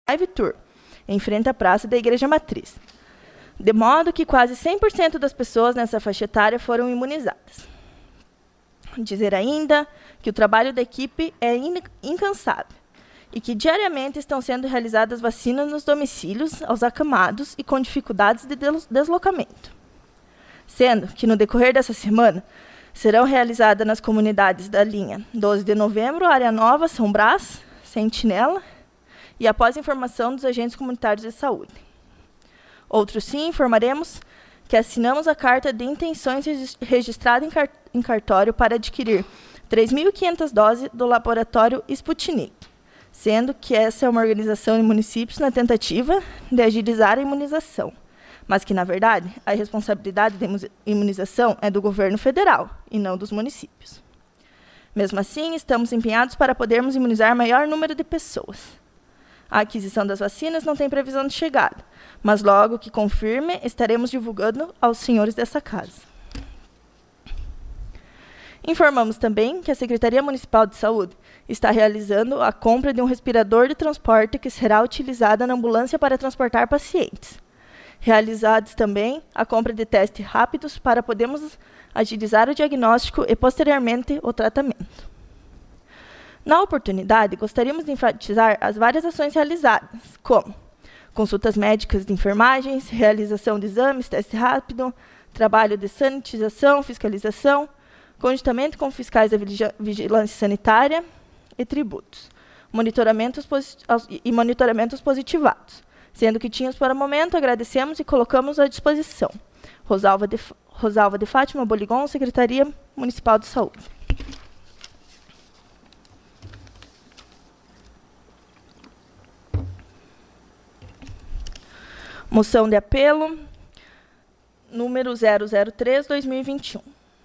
drive-tour, em frente à praça da Igreja Matriz, de modo que quase 100% das pessoas nessa faixa etária foram imunizadas. Dizer ainda que o trabalho da equipe é incansável e que diariamente estão sendo realizadas vacinas nos domicílios, aos acamados e com dificuldades de deslocamento. Sendo que, no decorrer dessa semana, serão realizadas nas comunidades da linha 12 de Novembro, Área Nova, São Brás, Sentinela, e após informação dos agentes comunitários de saúde. Outro sim, informaremos que assinamos a carta de intenções registrada em cartório para adquirir 3.500 doses do laboratório Sputnik, sendo que essa é uma organização de municípios na tentativa de agilizar a imunização, mas que, na verdade, a responsabilidade da imunização é do governo federal e não dos municípios. Mesmo assim, estamos empenhados para podermos imunizar maior número de pessoas. A aquisição das vacinas não tem previsão de chegada, mas logo que confirme, estaremos divulgando aos senhores dessa casa. Informamos também que a Secretaria Municipal de Saúde está realizando a compra de um respirador de transporte que será utilizado na ambulância para transportar pacientes. Realizados também a compra de testes rápidos para podermos agilizar o diagnóstico e, posteriormente, o tratamento. Na oportunidade, gostaríamos de enfatizar as várias ações realizadas, como consultas médicas de enfermagens, realização de exames, teste rápido, trabalho de sanitização, fiscalização, conjuntamente com fiscais da vigilância sanitária e tributos, monitoramentos positivados, sendo que tínhamos para o momento, agradecemos e colocamos à disposição. Rosalva de Fátima Boligon, Secretaria Municipal de Saúde. Moção de apelo, número 003/2021.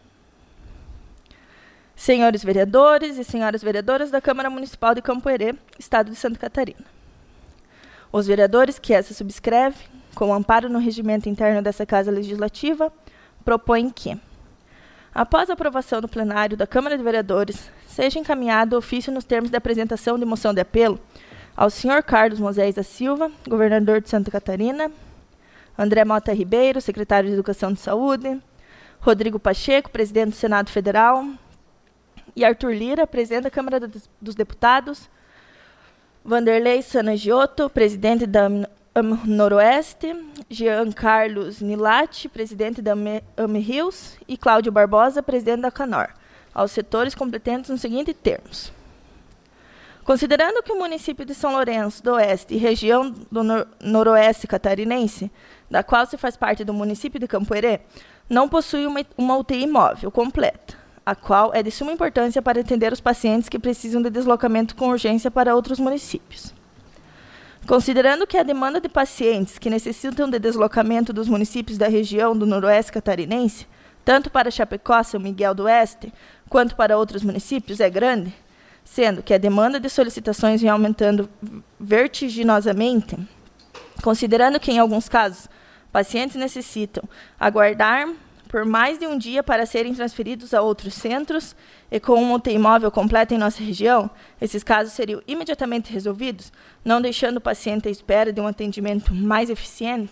Senhores vereadores e senhoras vereadoras da Câmara Municipal de Campo Herê, Estado de Santa Catarina. Os vereadores que essa subscreve, com amparo no regimento interno dessa Casa Legislativa, propõem que, após a aprovação do plenário da Câmara de Vereadores, seja encaminhado ofício nos termos da apresentação de moção de apelo ao senhor Carlos Moisés da Silva, governador de Santa Catarina, André Mota Ribeiro, secretário de Educação e Saúde, Rodrigo Pacheco, presidente do Senado Federal, e Arthur Lira, presidente da Câmara dos Deputados, Vanderlei Sana Giotto, presidente da Noroeste, Jean Carlos Nilati, presidente da AMRIOS, e Cláudio Barbosa, presidente da CANOR, aos setores competentes nos seguintes termos. Considerando que o município de São Lourenço do Oeste e região do Noroeste catarinense, da qual se faz parte do município de Campo Herê, não possui uma UTI móvel completa, a qual é de suma importância para atender os pacientes que precisam de deslocamento com urgência para outros municípios. Considerando que a demanda de pacientes que necessitam de deslocamento dos municípios da região do Noroeste catarinense, tanto para Chapecó, São Miguel do Oeste, quanto para outros municípios, é grande, sendo que a demanda de solicitações vem aumentando vertiginosamente, considerando que, em alguns casos, pacientes necessitam aguardar por mais de um dia para serem transferidos a outros centros e com uma UTI móvel completa em nossa região, esses casos seriam imediatamente resolvidos, não deixando o paciente à espera de um atendimento mais eficiente.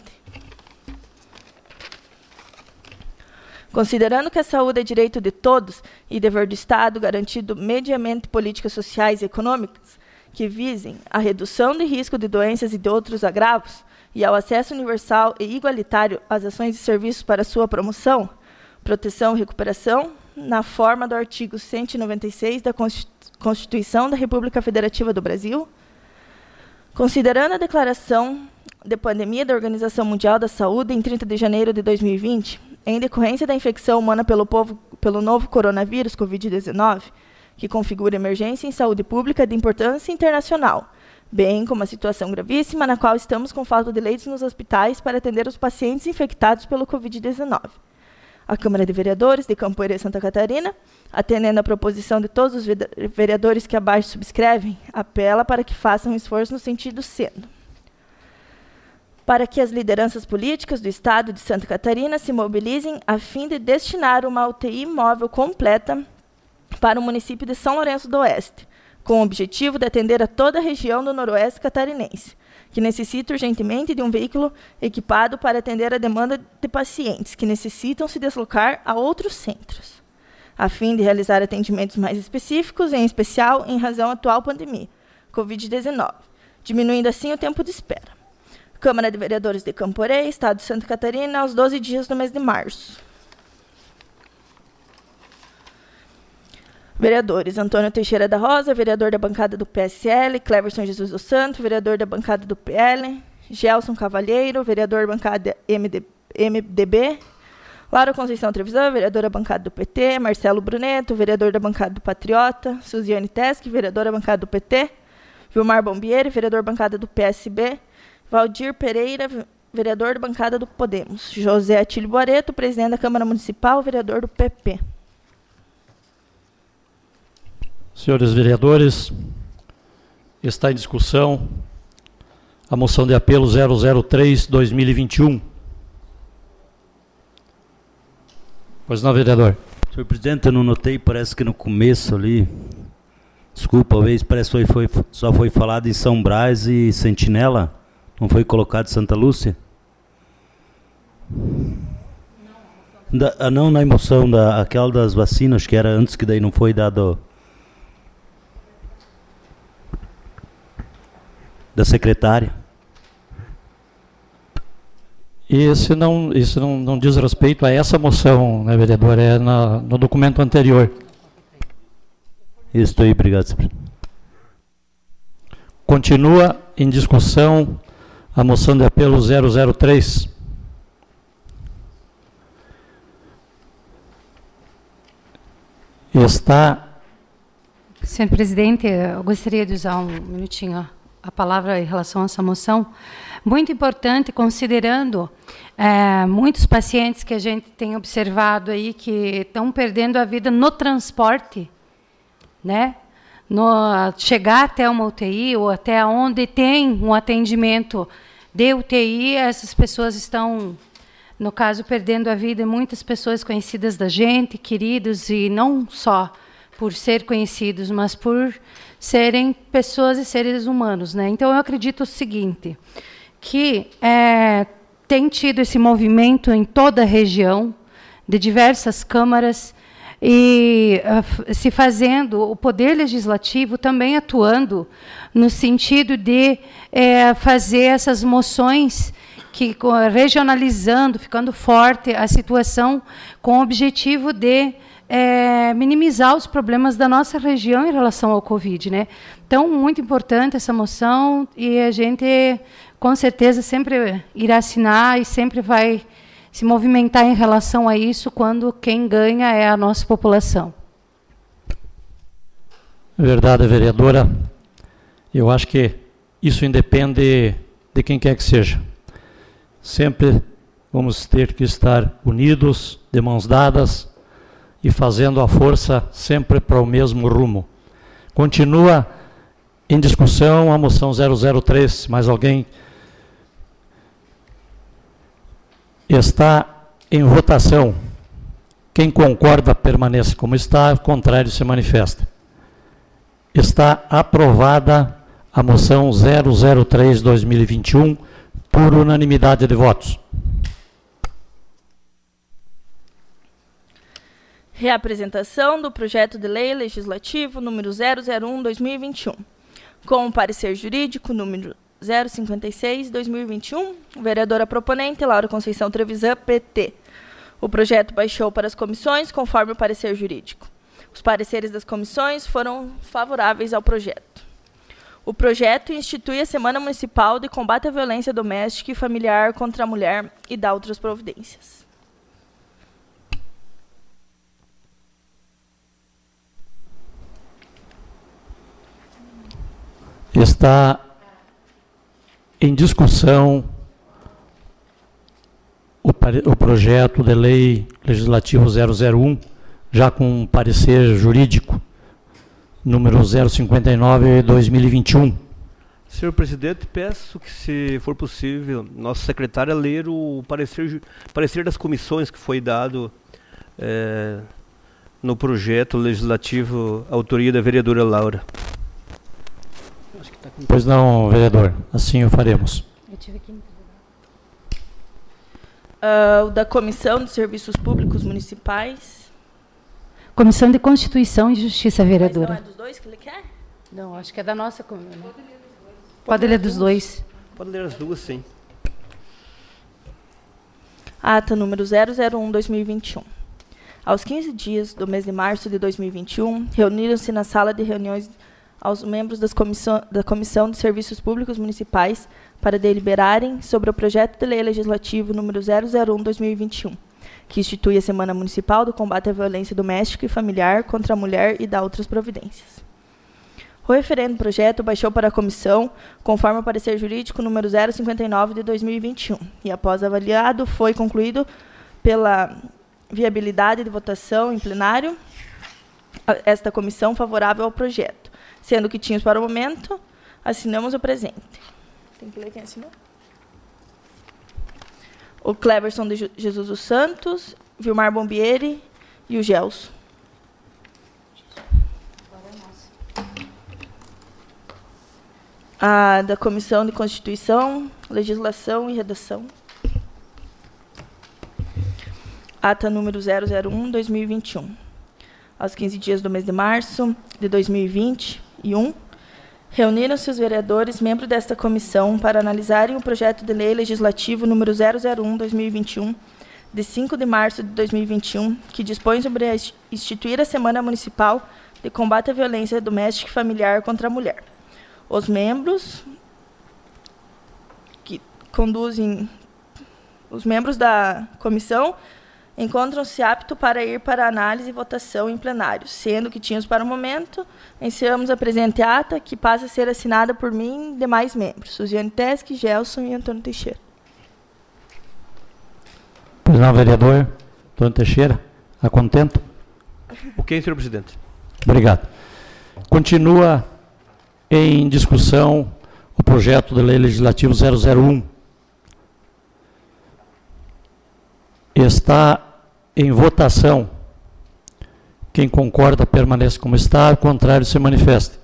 Considerando que a saúde é direito de todos e dever do Estado garantido mediante políticas sociais e econômicas que visem a redução de risco de doenças e de outros agravos e ao acesso universal e igualitário às ações e serviços para sua promoção, proteção e recuperação, na forma do artigo 196 da Constituição da República Federativa do Brasil, considerando a declaração de pandemia da Organização Mundial da Saúde em 30 de janeiro de 2020, em decorrência da infecção humana pelo novo coronavírus Covid-19, que configura emergência em saúde pública de importância internacional, bem como a situação gravíssima na qual estamos com falta de leitos nos hospitais para atender os pacientes infectados pelo Covid-19. A Câmara de Vereadores de Campo Herê, Santa Catarina, atendendo à proposição de todos os vereadores que abaixo subscrevem, apela para que façam um esforço no sentido sendo para que as lideranças políticas do Estado de Santa Catarina se mobilizem a fim de destinar uma UTI móvel completa para o município de São Lourenço do Oeste, com o objetivo de atender a toda a região do Noroeste catarinense, que necessita urgentemente de um veículo equipado para atender a demanda de pacientes que necessitam se deslocar a outros centros, a fim de realizar atendimentos mais específicos, em especial em razão à atual pandemia, Covid-19, diminuindo assim o tempo de espera. Câmara de Vereadores de Camporê, Estado de Santa Catarina, aos 12 dias do mês de março. Vereadores: Antônio Teixeira da Rosa, vereador da bancada do PSL, Cleverson Jesus dos Santos, vereador da bancada do PL, Gelson Cavalheiro, vereador da bancada MDB, Laura Conceição Trevisan, vereadora da bancada do PT, Marcelo Bruneto, vereador da bancada do Patriota, Suziane Teske, vereadora da bancada do PT, Vilmar Bombieri, vereador da bancada do PSB, Valdir Pereira, vereador da bancada do Podemos, José Atílio Boareto, presidente da Câmara Municipal, vereador do PP. Senhores vereadores, está em discussão a moção de apelo 003/2021. Pois não, vereador. Senhor presidente, eu não notei, parece que no começo ali, desculpa, talvez parece que só foi falado em São Brás e Sentinela, não foi colocado Santa Lúcia? Não, na emoção, aquela das vacinas, que era antes, que daí não foi dado... da secretária. Isso não diz respeito a essa moção, né, vereador? É no documento anterior. Isso aí, obrigado, senhor. Continua em discussão a moção de apelo 003. Senhor presidente, eu gostaria de usar um minutinho a palavra em relação a essa moção. Muito importante, considerando muitos pacientes que a gente tem observado aí que estão perdendo a vida no transporte, né? Chegar até uma UTI ou até onde tem um atendimento de UTI, essas pessoas estão, no caso, perdendo a vida. Muitas pessoas conhecidas da gente, queridos, e não só por ser conhecidos, mas por serem pessoas e seres humanos, né? Então, eu acredito o seguinte, que tem tido esse movimento em toda a região, de diversas câmaras, e se fazendo, o Poder Legislativo também atuando no sentido de fazer essas moções, regionalizando, ficando forte a situação, com o objetivo de minimizar os problemas da nossa região em relação ao Covid, né? Então, muito importante essa moção, e a gente, com certeza, sempre irá assinar e sempre vai se movimentar em relação a isso, quando quem ganha é a nossa população. Verdade, vereadora. Eu acho que isso independe de quem quer que seja. Sempre vamos ter que estar unidos, de mãos dadas, e fazendo a força sempre para o mesmo rumo. Continua em discussão a moção 003. Mais alguém? Está em votação. Quem concorda, permanece como está, contrário, se manifesta. Está aprovada a moção 003/2021 por unanimidade de votos. Reapresentação do projeto de lei legislativo número 001/2021, com o parecer jurídico número 056/2021, vereadora proponente Laura Conceição Trevisan, PT. O projeto baixou para as comissões conforme o parecer jurídico. Os pareceres das comissões foram favoráveis ao projeto. O projeto institui a Semana Municipal de Combate à Violência Doméstica e Familiar contra a Mulher e dá outras providências. Está em discussão o projeto de lei legislativo 001, já com parecer jurídico, número 059/2021. Senhor presidente, peço que, se for possível, nossa secretária ler o parecer das comissões que foi dado no projeto legislativo, autoria da vereadora Laura. Pois não, vereador. Assim o faremos. Eu tive que... O da Comissão de Serviços Públicos Municipais. Comissão de Constituição e Justiça, Mas vereadora. não é dos dois que ele quer? Não, acho que é da nossa comissão. Pode ler dos dois. Pode ler as duas, sim. Ata número 001/2021. Aos 15 dias do mês de março de 2021, reuniram-se na sala de reuniões aos membros da Comissão de Serviços Públicos Municipais para deliberarem sobre o projeto de lei legislativo número 001/2021, que institui a Semana Municipal do Combate à Violência Doméstica e Familiar contra a Mulher e dá outras providências. O referendo projeto baixou para a comissão, conforme o parecer jurídico número 059 de 2021, e após avaliado, foi concluído pela viabilidade de votação em plenário esta comissão favorável ao projeto, sendo que tínhamos para o momento, assinamos o presente. Tem que ler quem assinou? O Cleverson de Jesus dos Santos, Vilmar Bombieri e o Gelson. A da Comissão de Constituição, Legislação e Redação. Ata número 001/2021. Aos 15 dias do mês de março de 2021, reuniram-se os vereadores membros desta comissão para analisarem o projeto de lei legislativo número 001/2021, de 5 de março de 2021, que dispõe sobre instituir a Semana Municipal de Combate à Violência Doméstica e Familiar contra a Mulher. Os membros que conduzem, os membros da comissão encontram-se aptos para ir para análise e votação em plenário, sendo que tínhamos para o momento, encerramos a presente ata, que passa a ser assinada por mim e demais membros, Suziane Teschi, Gelson e Antônio Teixeira. Pois não, vereador Antônio Teixeira, a contento? Ok, senhor presidente. Obrigado. Continua em discussão o projeto de lei legislativo 001. Está em votação. Quem concorda permanece como está, o contrário se manifesta.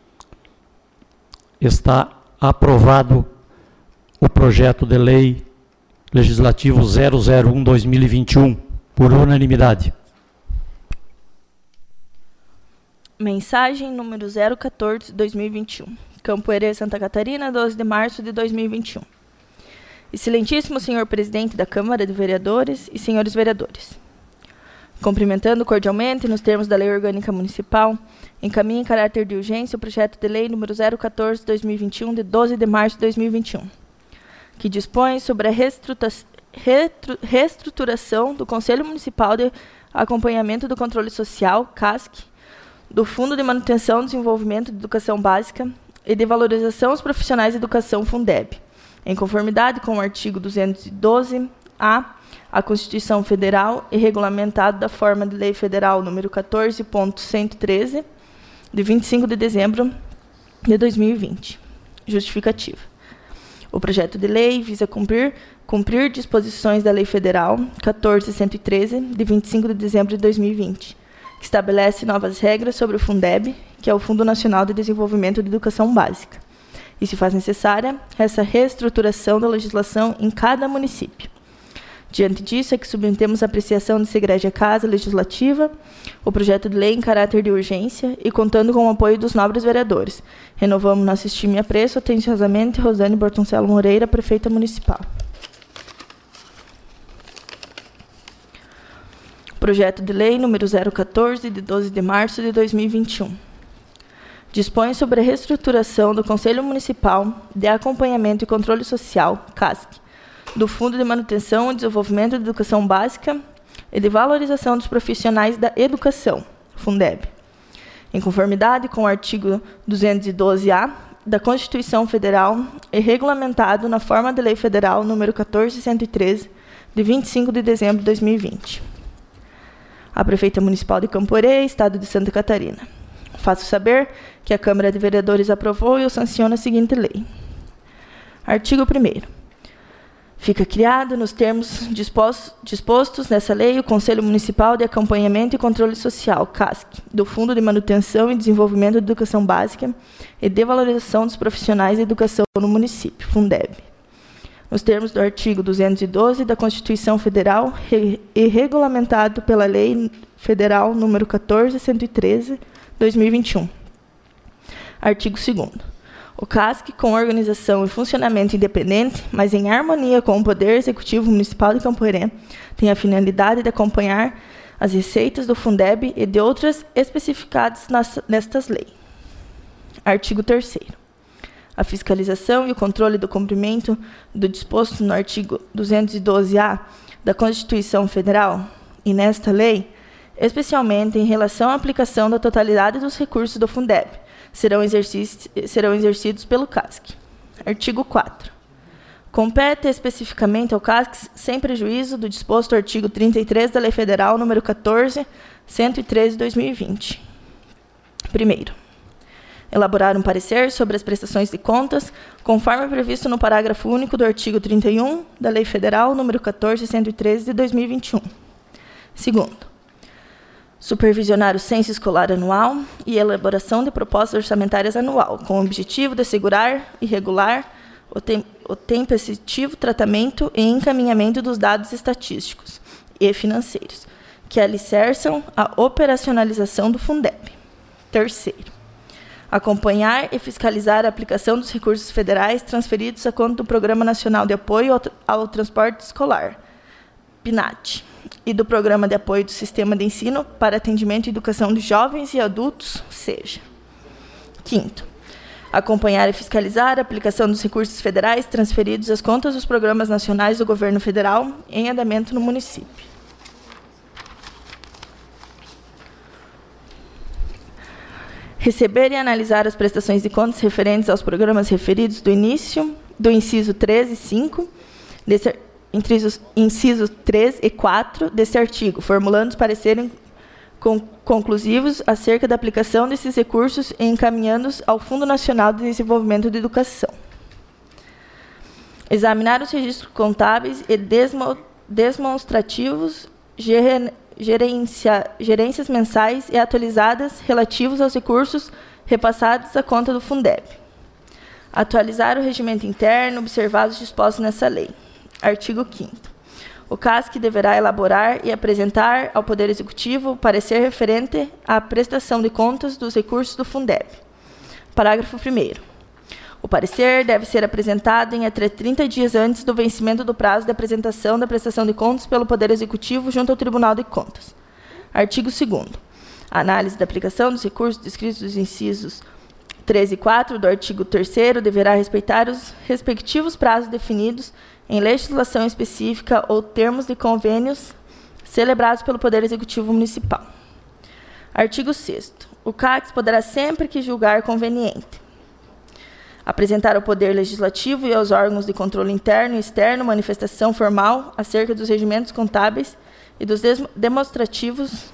Está aprovado o projeto de lei legislativo 001/2021, por unanimidade. Mensagem número 014/2021. Campo Herê, Santa Catarina, 12 de março de 2021. Excelentíssimo senhor presidente da Câmara de Vereadores e senhores vereadores, cumprimentando cordialmente, nos termos da Lei Orgânica Municipal, encaminho em caráter de urgência o projeto de lei número 014/2021, de 12 de março de 2021, que dispõe sobre a reestruturação do Conselho Municipal de Acompanhamento do Controle Social, CASC, do Fundo de Manutenção e Desenvolvimento de Educação Básica e de Valorização aos Profissionais de Educação, Fundeb, em conformidade com o artigo 212-A, a Constituição Federal e regulamentado da forma de Lei Federal número 14.113, de 25 de dezembro de 2020. Justificativa. O projeto de lei visa cumprir disposições da Lei Federal 14.113, de 25 de dezembro de 2020, que estabelece novas regras sobre o Fundeb, que é o Fundo Nacional de Desenvolvimento de Educação Básica, e se faz necessária essa reestruturação da legislação em cada município. Diante disso, é que submetemos a apreciação dessa egrégia Casa Legislativa o projeto de lei em caráter de urgência e contando com o apoio dos nobres vereadores. Renovamos nosso estima e apreço atenciosamente Rosane Bortoncello Moreira, prefeita municipal. Projeto de lei número 014, de 12 de março de 2021. Dispõe sobre a reestruturação do Conselho Municipal de Acompanhamento e Controle Social, CASC, do Fundo de Manutenção e Desenvolvimento de Educação Básica e de Valorização dos Profissionais da Educação, Fundeb, em conformidade com o artigo 212-A da Constituição Federal e regulamentado na forma de Lei Federal número 14.113, de 25 de dezembro de 2020. A Prefeita Municipal de Campo Herê, Estado de Santa Catarina. Faço saber que a Câmara de Vereadores aprovou e o sanciona a seguinte lei. Artigo 1º. Fica criado, nos termos dispostos nessa lei, o Conselho Municipal de Acompanhamento e Controle Social, CASC, do Fundo de Manutenção e Desenvolvimento da Educação Básica e de Valorização dos Profissionais de Educação no município, Fundeb, nos termos do artigo 212 da Constituição Federal e regulamentado pela Lei Federal número 14.113, 2021. Artigo 2º. O CASC, com organização e funcionamento independente, mas em harmonia com o Poder Executivo Municipal de Campo-Herê, tem a finalidade de acompanhar as receitas do Fundeb e de outras especificadas nestas leis. Artigo 3º. A fiscalização e o controle do cumprimento do disposto no artigo 212-A da Constituição Federal e nesta lei, especialmente em relação à aplicação da totalidade dos recursos do Fundeb, serão exercidos pelo CASC. Artigo 4. Compete especificamente ao CASC, sem prejuízo do disposto no artigo 33 da Lei Federal número 14.113 de 2020. Primeiro, elaborar um parecer sobre as prestações de contas, conforme previsto no parágrafo único do artigo 31 da Lei Federal número 14.113 de 2021. Segundo, supervisionar o censo escolar anual e elaboração de propostas orçamentárias anual, com o objetivo de assegurar e regular o tempestivo tratamento e encaminhamento dos dados estatísticos e financeiros, que alicerçam a operacionalização do Fundeb. Terceiro, acompanhar e fiscalizar a aplicação dos recursos federais transferidos à conta do Programa Nacional de Apoio ao Transporte Escolar, PNAT, e do Programa de Apoio do Sistema de Ensino para Atendimento e Educação de Jovens e Adultos, SEJA. Quinto, acompanhar e fiscalizar a aplicação dos recursos federais transferidos às contas dos programas nacionais do governo federal em andamento no município. Receber e analisar as prestações de contas referentes aos programas referidos do inciso 3 e 5, entre os incisos 3 e 4 deste artigo, formulando os pareceres conclusivos acerca da aplicação desses recursos e encaminhando-os ao Fundo Nacional de Desenvolvimento da Educação. Examinar os registros contábeis e demonstrativos, gerências mensais e atualizadas relativos aos recursos repassados à conta do Fundeb. Atualizar o regimento interno, observados os dispostos nessa lei. Artigo 5º. O CASC deverá elaborar e apresentar ao Poder Executivo o parecer referente à prestação de contas dos recursos do Fundeb. Parágrafo 1º. O parecer deve ser apresentado em até 30 dias antes do vencimento do prazo de apresentação da prestação de contas pelo Poder Executivo junto ao Tribunal de Contas. Artigo 2º. A análise da aplicação dos recursos descritos nos incisos 3 e 4 do artigo 3º deverá respeitar os respectivos prazos definidos em legislação específica ou termos de convênios celebrados pelo Poder Executivo Municipal. Artigo 6º. O CACS poderá, sempre que julgar conveniente, apresentar ao Poder Legislativo e aos órgãos de controle interno e externo manifestação formal acerca dos regimentos contábeis e dos demonstrativos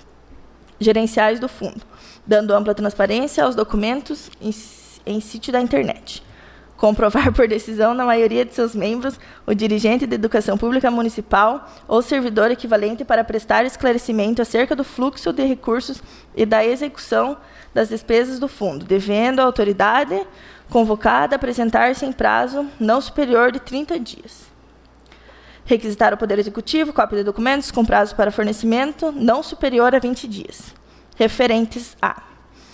gerenciais do Fundo, dando ampla transparência aos documentos em sítio da internet. Comprovar por decisão na maioria de seus membros o dirigente de educação pública municipal ou servidor equivalente para prestar esclarecimento acerca do fluxo de recursos e da execução das despesas do fundo, devendo a autoridade convocada apresentar-se em prazo não superior de 30 dias. Requisitar ao Poder Executivo cópia de documentos com prazo para fornecimento não superior a 20 dias, referentes a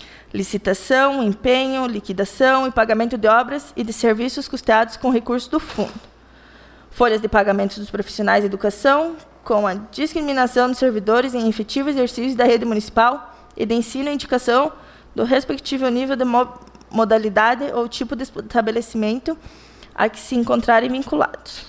licitação, empenho, liquidação e pagamento de obras e de serviços custeados com recursos do fundo. Folhas de pagamentos dos profissionais de educação, com a discriminação dos servidores em efetivo exercício da rede municipal e de ensino e indicação do respectivo nível de modalidade ou tipo de estabelecimento a que se encontrarem vinculados.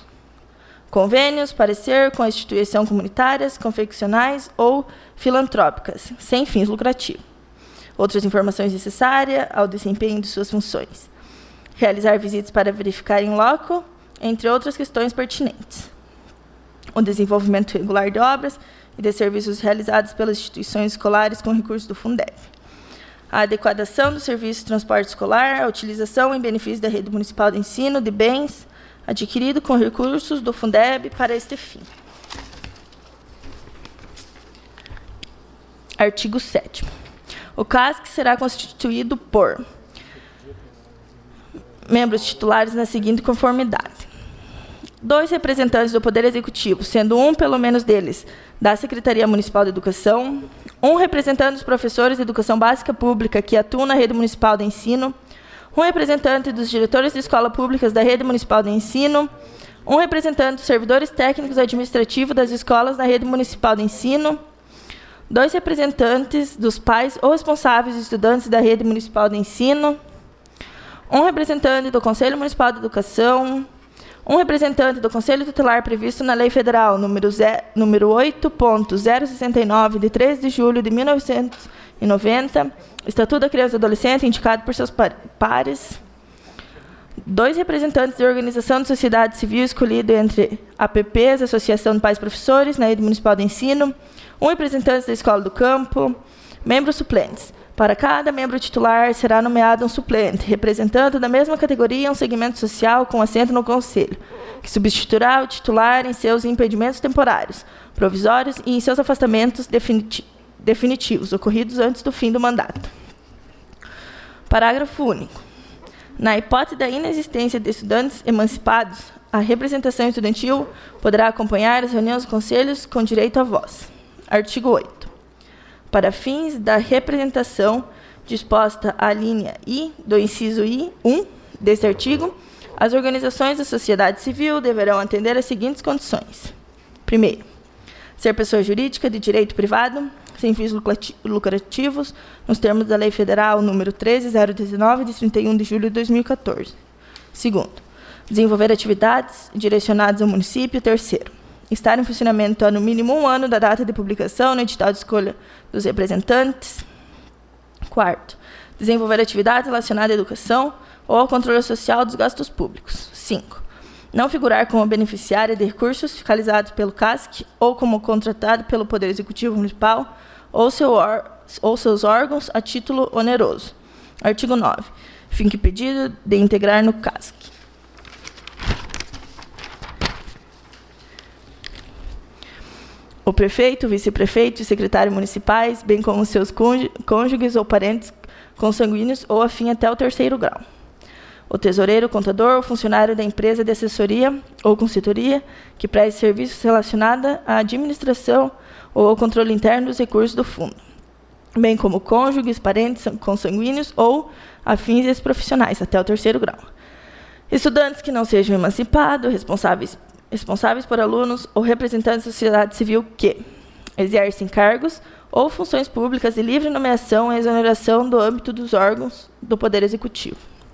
Convênios, parecer com instituições comunitárias, confeccionais ou filantrópicas, sem fins lucrativos. Outras informações necessárias ao desempenho de suas funções. Realizar visitas para verificar em loco, entre outras questões pertinentes. O desenvolvimento regular de obras e de serviços realizados pelas instituições escolares com recursos do Fundeb. A adequação do serviço de transporte escolar, a utilização em benefício da rede municipal de ensino de bens adquirido com recursos do Fundeb para este fim. Artigo 7º. O CASC será constituído por membros titulares na seguinte conformidade: 2 representantes do Poder Executivo, sendo um, pelo menos, deles da Secretaria Municipal de Educação, 1 representante dos professores de Educação Básica Pública que atuam na rede municipal de ensino, 1 representante dos diretores de escolas públicas da rede municipal de ensino, 1 representante dos servidores técnicos administrativos das escolas da rede municipal de ensino, 2 representantes dos pais ou responsáveis de estudantes da rede municipal de ensino, 1 representante do Conselho Municipal de Educação, 1 representante do Conselho Tutelar previsto na Lei Federal número 8.069, de 13 de julho de 1990, Estatuto da Criança e do Adolescente, indicado por seus pares, 2 representantes de organização de sociedade civil escolhido entre APPs, Associação de Pais e Professores, na rede municipal de ensino, 1 representante da Escola do Campo, membros suplentes. Para cada membro titular será nomeado um suplente, representante da mesma categoria um segmento social com assento no Conselho, que substituirá o titular em seus impedimentos temporários, provisórios e em seus afastamentos definitivos, ocorridos antes do fim do mandato. Parágrafo único. Na hipótese da inexistência de estudantes emancipados, a representação estudantil poderá acompanhar as reuniões dos conselhos com direito à voz. Artigo 8. Para fins da representação disposta à linha I do inciso I1 deste artigo, as organizações da sociedade civil deverão atender às seguintes condições. Primeiro, ser pessoa jurídica de direito privado, sem fins lucrativos, nos termos da Lei Federal número 13.019, de 31 de julho de 2014. Segundo, desenvolver atividades direcionadas ao município. Terceiro, estar em funcionamento há no mínimo 1 ano da data de publicação no edital de escolha dos representantes. Quarto, desenvolver atividades relacionadas à educação ou ao controle social dos gastos públicos. 5. Não figurar como beneficiária de recursos fiscalizados pelo CASC ou como contratado pelo Poder Executivo Municipal ou seus órgãos a título oneroso. Artigo 9. Fica impedido de integrar no CASC: o prefeito, o vice-prefeito e secretário municipais, bem como seus cônjuges ou parentes consanguíneos ou afim até o 3º grau. O tesoureiro, o contador ou funcionário da empresa de assessoria ou consultoria que preste serviços relacionados à administração ou ao controle interno dos recursos do fundo, bem como cônjuges, parentes consanguíneos ou afins e profissionais até o 3º grau. Estudantes que não sejam emancipados, responsáveis por alunos ou representantes da sociedade civil que exercem cargos ou funções públicas de livre nomeação e exoneração do âmbito dos órgãos do Poder Executivo,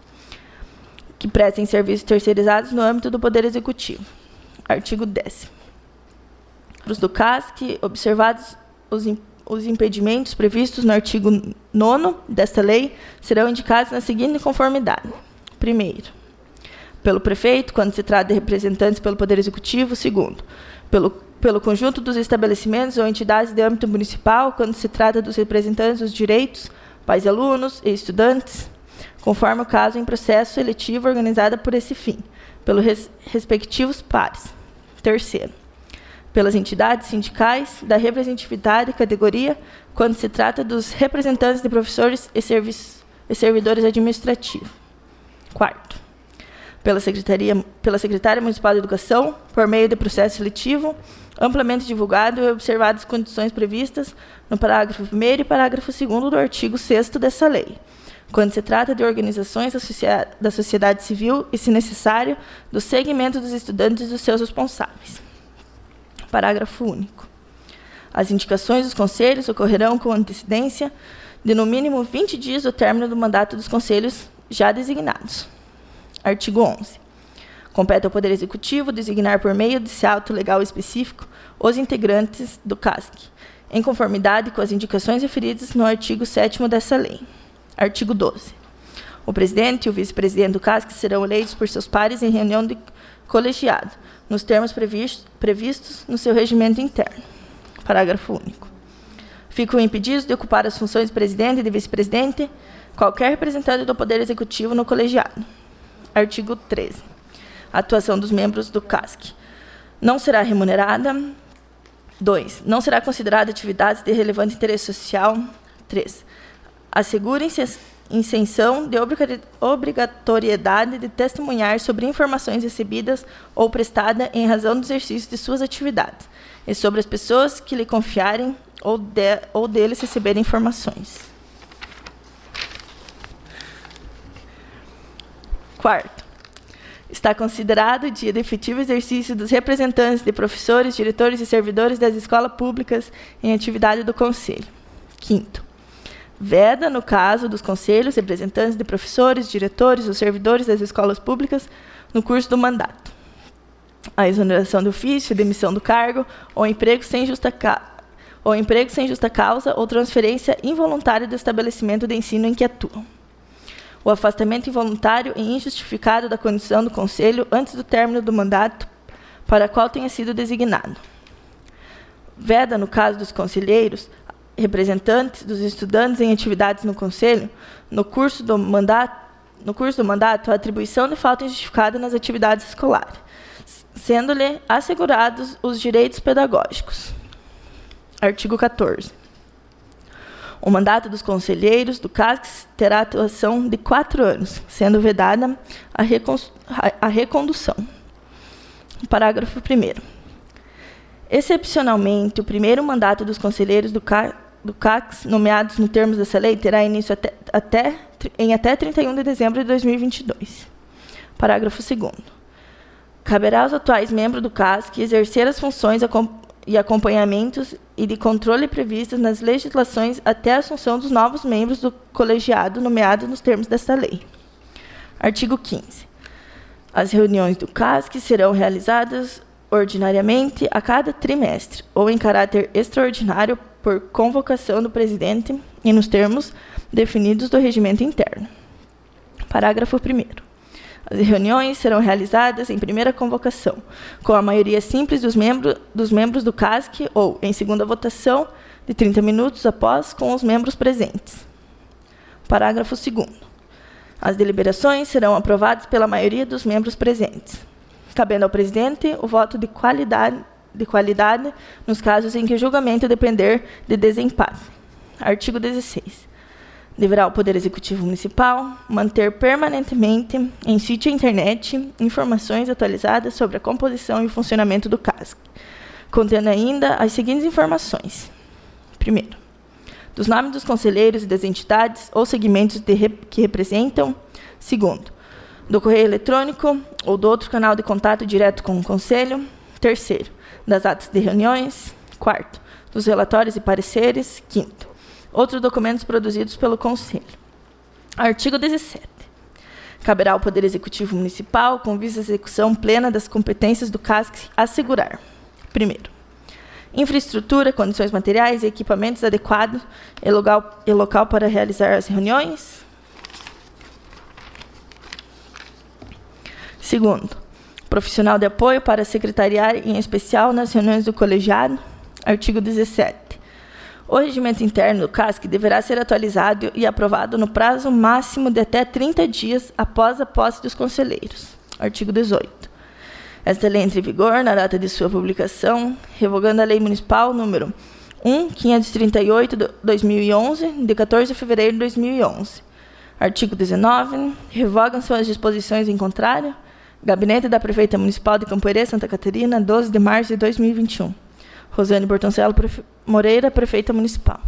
que prestem serviços terceirizados no âmbito do Poder Executivo. Artigo 10º. Do CASC, observados os impedimentos previstos no artigo 9º desta lei, serão indicados na seguinte conformidade. Primeiro, pelo prefeito, quando se trata de representantes pelo Poder Executivo. Segundo, pelo conjunto dos estabelecimentos ou entidades de âmbito municipal, quando se trata dos representantes dos direitos, pais e alunos e estudantes, conforme o caso em processo seletivo organizado por esse fim, pelos respectivos pares. Terceiro, pelas entidades sindicais da representatividade e categoria, quando se trata dos representantes de professores e servidores administrativos. Quarto, pela Secretaria Municipal de Educação, por meio de processo seletivo, amplamente divulgado e observadas as condições previstas no parágrafo 1º e parágrafo 2º do artigo 6º dessa lei, quando se trata de organizações da sociedade civil e, se necessário, do segmento dos estudantes e dos seus responsáveis. Parágrafo único. As indicações dos conselhos ocorrerão com antecedência de, no mínimo, 20 dias do término do mandato dos conselhos já designados. Artigo 11. Compete ao Poder Executivo designar por meio de seu ato legal específico os integrantes do CASC, em conformidade com as indicações referidas no artigo 7º dessa lei. Artigo 12. O presidente e o vice-presidente do CASC serão eleitos por seus pares em reunião de colegiado, nos termos previstos no seu regimento interno. Parágrafo único. Ficam impedidos de ocupar as funções de presidente e de vice-presidente qualquer representante do Poder Executivo no colegiado. Artigo 13. a atuação dos membros do CASC. Não será remunerada. 2. Não será considerada atividade de relevante interesse social. 3. Assegura isenção de obrigatoriedade de testemunhar sobre informações recebidas ou prestadas em razão do exercício de suas atividades e sobre as pessoas que lhe confiarem ou deles receberem informações. 4. Está considerado o dia de efetivo exercício dos representantes de professores, diretores e servidores das escolas públicas em atividade do Conselho. 5. Veda, no caso dos conselhos, representantes de professores, diretores ou servidores das escolas públicas no curso do mandato, a exoneração de ofício, demissão do cargo ou emprego sem justa causa ou transferência involuntária do estabelecimento de ensino em que atuam. O afastamento involuntário e injustificado da condição do conselho antes do término do mandato para qual tenha sido designado. Veda, no caso dos conselheiros, representantes dos estudantes em atividades no Conselho, no curso do mandato, a atribuição de falta injustificada nas atividades escolares, sendo-lhe assegurados os direitos pedagógicos. Artigo 14. O mandato dos conselheiros do CASC terá atuação de 4 anos, sendo vedada a recondução. Parágrafo 1º. Excepcionalmente, o primeiro mandato dos conselheiros do CACS, nomeados no termos dessa lei, terá início em até 31 de dezembro de 2022. Parágrafo 2º. Caberá aos atuais membros do CASC exercer as funções e acompanhamentos e de controle previstas nas legislações até a assunção dos novos membros do colegiado nomeados nos termos desta lei. Artigo 15. As reuniões do CASC serão realizadas ordinariamente a cada trimestre ou em caráter extraordinário por convocação do presidente e nos termos definidos do regimento interno. Parágrafo 1º. As reuniões serão realizadas em primeira convocação, com a maioria simples dos membros do CASC ou em segunda votação de 30 minutos após com os membros presentes. Parágrafo 2º. As deliberações serão aprovadas pela maioria dos membros presentes, cabendo ao presidente o voto de qualidade nos casos em que o julgamento depender de desempate. Artigo 16. Deverá o Poder Executivo Municipal manter permanentemente em sítio internet informações atualizadas sobre a composição e o funcionamento do CASC, contendo ainda as seguintes informações. Primeiro, dos nomes dos conselheiros e das entidades ou segmentos que representam. Segundo, do correio eletrônico ou do outro canal de contato direto com o Conselho. Terceiro, das atas de reuniões. Quarto, dos relatórios e pareceres. Quinto, outros documentos produzidos pelo Conselho. Artigo 17. Caberá ao Poder Executivo Municipal, com vista à execução plena das competências do CASC, assegurar: primeiro, infraestrutura, condições materiais e equipamentos adequados e local para realizar as reuniões. Segundo, profissional de apoio para secretariar, em especial nas reuniões do colegiado. Artigo 17. O regimento interno do CASC deverá ser atualizado e aprovado no prazo máximo de até 30 dias após a posse dos conselheiros. Artigo 18. Esta lei entra em vigor na data de sua publicação, revogando a Lei Municipal número 1.538/2011, de 14 de fevereiro de 2011. Artigo 19. Revogam-se as disposições em contrário. Gabinete da Prefeita Municipal de Campoerê, Santa Catarina, 12 de março de 2021. Rosane Bortoncello Moreira, Prefeita Municipal.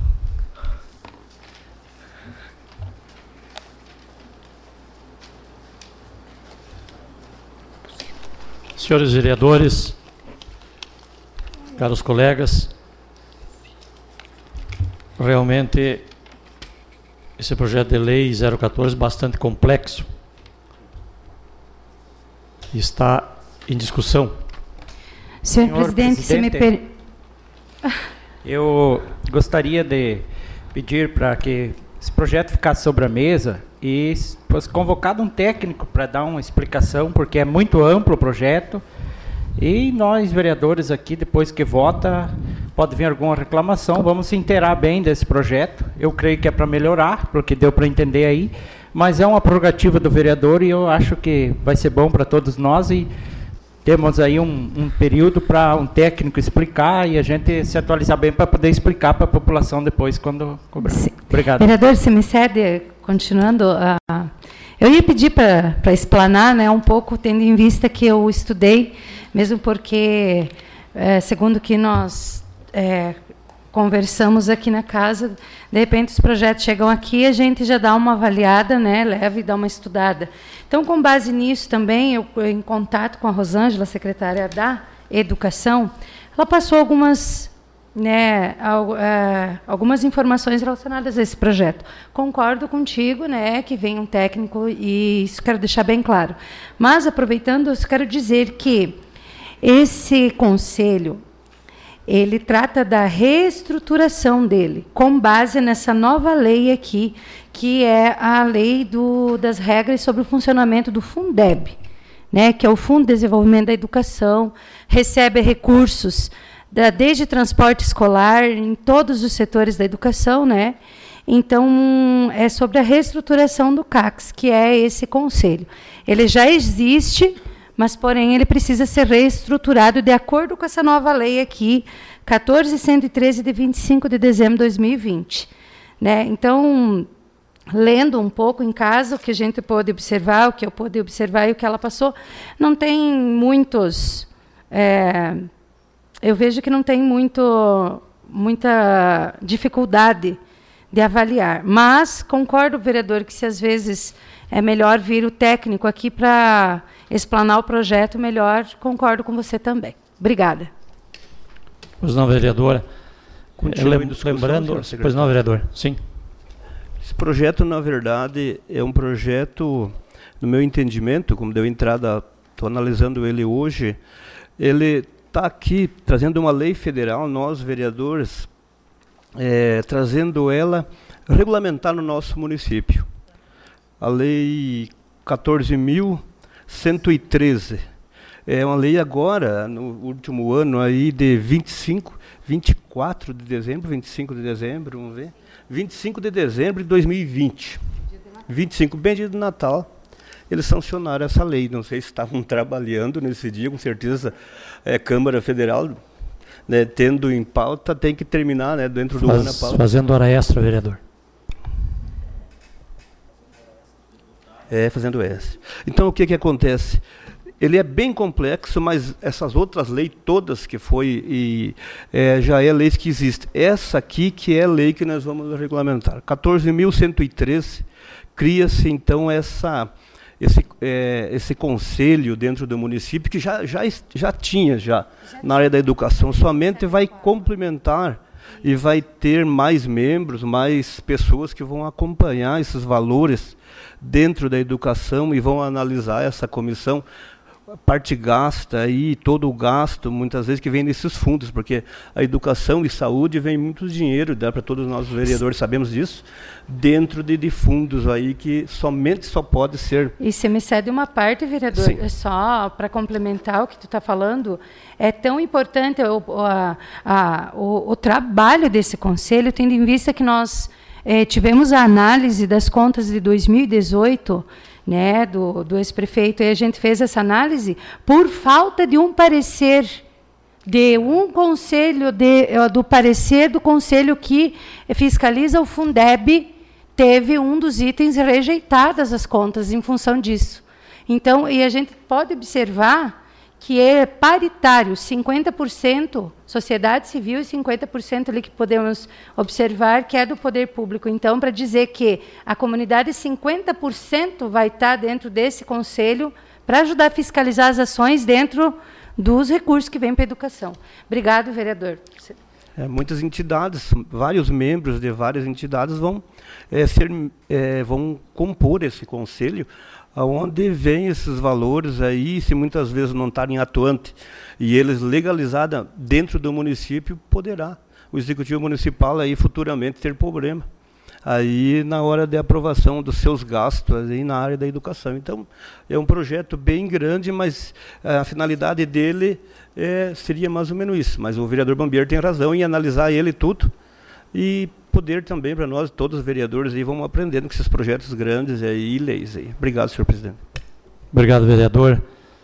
Senhores vereadores, caros colegas, realmente esse projeto de lei 014 é bastante complexo. Está em discussão. Senhor presidente, se me eu gostaria de pedir para que esse projeto ficasse sobre a mesa e fosse convocado um técnico para dar uma explicação, porque é muito amplo o projeto e nós, vereadores aqui, depois que vota, pode vir alguma reclamação, vamos se inteirar bem desse projeto. Eu creio que é para melhorar, porque deu para entender aí, mas é uma prerrogativa do vereador e eu acho que vai ser bom para todos nós e temos aí um período para um técnico explicar e a gente se atualizar bem para poder explicar para a população depois quando cobrar. Sim. Obrigado. Vereador, se me cede, continuando, eu ia pedir para explanar, né, um pouco, tendo em vista que eu estudei, mesmo porque, segundo que nós conversamos aqui na casa, de repente os projetos chegam aqui, a gente já dá uma avaliada, né, leva e dá uma estudada. Então, com base nisso também, eu em contato com a Rosângela, secretária da Educação, ela passou algumas informações relacionadas a esse projeto. Concordo contigo, né, que vem um técnico, e isso quero deixar bem claro. Mas, aproveitando, eu quero dizer que esse conselho, ele trata da reestruturação dele, com base nessa nova lei aqui, que é a lei das regras sobre o funcionamento do Fundeb, né, que é o Fundo de Desenvolvimento da Educação, recebe recursos desde transporte escolar, em todos os setores da educação, né? Então, é sobre a reestruturação do CACS, que é esse conselho. Ele já existe, mas, porém, ele precisa ser reestruturado de acordo com essa nova lei aqui, 14.113, de 25 de dezembro de 2020. Né? Então, lendo um pouco em casa, o que a gente pôde observar, o que eu pude observar e o que ela passou, não tem muitos... eu vejo que não tem muita dificuldade de avaliar. Mas concordo, vereador, que se às vezes é melhor vir o técnico aqui para explanar o projeto melhor, concordo com você também. Obrigada. Pois não, vereadora. Lembrando... Pois não, vereador. Sim. Esse projeto, na verdade, é um projeto, no meu entendimento, como deu entrada, estou analisando ele hoje, ele está aqui trazendo uma lei federal, nós, vereadores, trazendo ela regulamentar no nosso município. A lei 14.113 é uma lei agora, no último ano, aí de 24 de dezembro, 25 de dezembro, vamos ver, 25 de dezembro de 2020, 25, bem dia do Natal, eles sancionaram essa lei. Não sei se estavam trabalhando nesse dia, com certeza Câmara Federal, né, tendo em pauta, tem que terminar, né, dentro do ano a pauta. Fazendo hora extra, vereador. Fazendo extra. Então, o que acontece? Ele é bem complexo, mas essas outras leis todas que foi, já é leis que existem. Essa aqui que é a lei que nós vamos regulamentar. 14.113, cria-se, então, esse conselho dentro do município, que já tinha na área da educação, somente vai complementar e vai ter mais membros, mais pessoas que vão acompanhar esses valores dentro da educação e vão analisar essa comissão, a parte gasta e todo o gasto, muitas vezes, que vem nesses fundos, porque a educação e saúde vem muito dinheiro, dá para todos nós, os vereadores, sabemos disso, dentro de fundos aí que só pode ser... E se me cede uma parte, vereador, Sim. Só para complementar o que tu está falando, é tão importante o trabalho desse conselho, tendo em vista que nós tivemos a análise das contas de 2018, né, do ex-prefeito, e a gente fez essa análise por falta de um parecer de um conselho, do parecer do conselho que fiscaliza o Fundeb, teve um dos itens rejeitadas as contas em função disso. Então, e a gente pode observar que é paritário, 50% sociedade civil e 50% ali que podemos observar que é do poder público. Então, para dizer que a comunidade 50% vai estar dentro desse conselho para ajudar a fiscalizar as ações dentro dos recursos que vêm para a educação. Obrigado, vereador. Muitas entidades, vários membros de várias entidades vão compor esse conselho, aonde vem esses valores aí, se muitas vezes não estarem atuantes, e eles legalizados dentro do município, poderá o executivo municipal aí futuramente ter problema aí na hora de aprovação dos seus gastos aí na área da educação. Então, é um projeto bem grande, mas a finalidade dele seria mais ou menos isso. Mas o vereador Bambier tem razão em analisar ele tudo e poder também para nós, todos os vereadores, aí vamos aprendendo com esses projetos grandes aí, e leis aí. Obrigado, senhor presidente. Obrigado, vereador.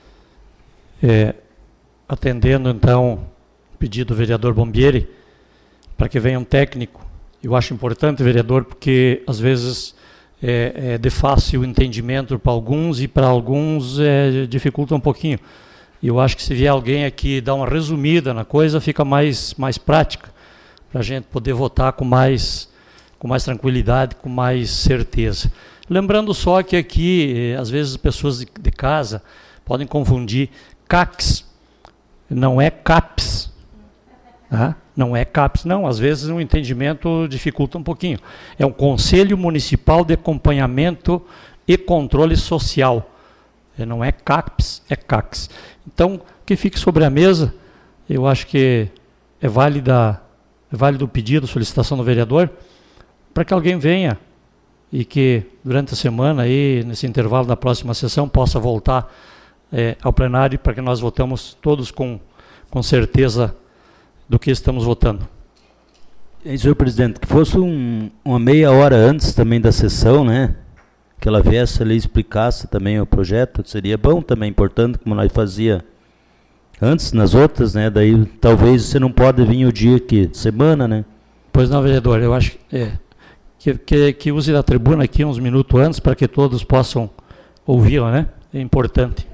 Atendendo, então, o pedido do vereador Bombieri, para que venha um técnico. Eu acho importante, vereador, porque às vezes é de fácil entendimento para alguns e para alguns dificulta um pouquinho. Eu acho que se vier alguém aqui dar uma resumida na coisa, fica mais prática, para a gente poder votar com mais tranquilidade, com mais certeza. Lembrando só que aqui, às vezes, as pessoas de casa podem confundir CACs, não é CAPs. Tá? Não é CAPs, não. Às vezes o entendimento dificulta um pouquinho. É um Conselho Municipal de Acompanhamento e Controle Social. Não é CAPs, é CACs. Então, que fique sobre a mesa, eu acho que é válido o pedido, a solicitação do vereador, para que alguém venha e que durante a semana, aí, nesse intervalo da próxima sessão, possa voltar ao plenário para que nós votemos todos com certeza do que estamos votando. E, senhor presidente, que fosse uma meia hora antes também da sessão, né? Que ela viesse ali e explicasse também o projeto, seria bom também, importante, como nós fazia antes nas outras, né? Daí talvez você não pode vir o dia que semana, né? Pois não, vereador, eu acho que use da tribuna aqui uns minutos antes para que todos possam ouvi-la, né? É importante.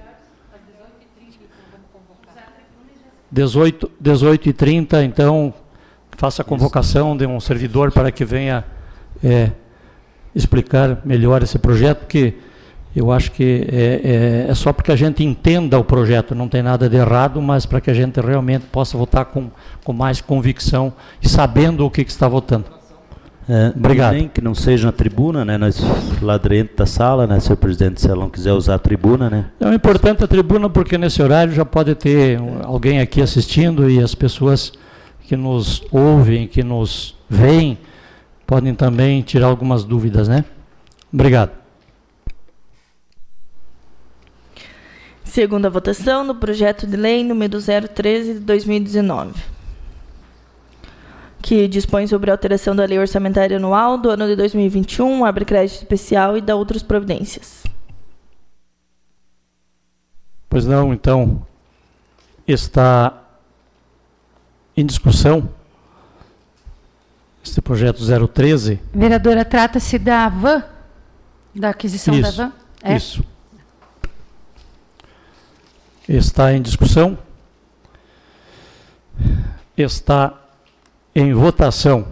18h30, então, faça a convocação de um servidor para que venha explicar melhor esse projeto, porque eu acho que é só porque a gente entenda o projeto, não tem nada de errado, mas para que a gente realmente possa votar com mais convicção e sabendo o que está votando. Obrigado. Nem que não seja na tribuna, né? Nós, lá dentro da sala, né, senhor presidente, se ela não quiser usar a tribuna, né? É importante a tribuna porque nesse horário já pode ter alguém aqui assistindo e as pessoas que nos ouvem, que nos veem, podem também tirar algumas dúvidas, né? Obrigado. Segunda votação do projeto de lei número 013 de 2019. Que dispõe sobre a alteração da lei orçamentária anual do ano de 2021, abre crédito especial e dá outras providências. Pois não, então, está em discussão este projeto 013. Vereadora, trata-se da van, da aquisição da van? Isso. Está em discussão. Está em votação.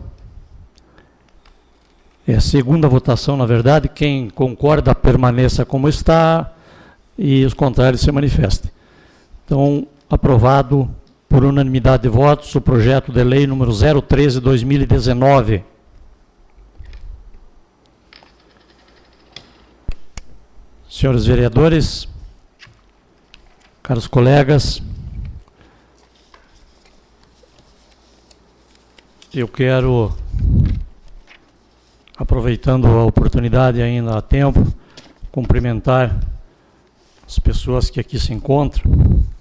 É a segunda votação, na verdade. Quem concorda permaneça como está e os contrários se manifestem. Então, aprovado por unanimidade de votos o projeto de lei número 013 de 2019. Senhores vereadores, caros colegas, eu quero, aproveitando a oportunidade ainda há tempo, cumprimentar as pessoas que aqui se encontram.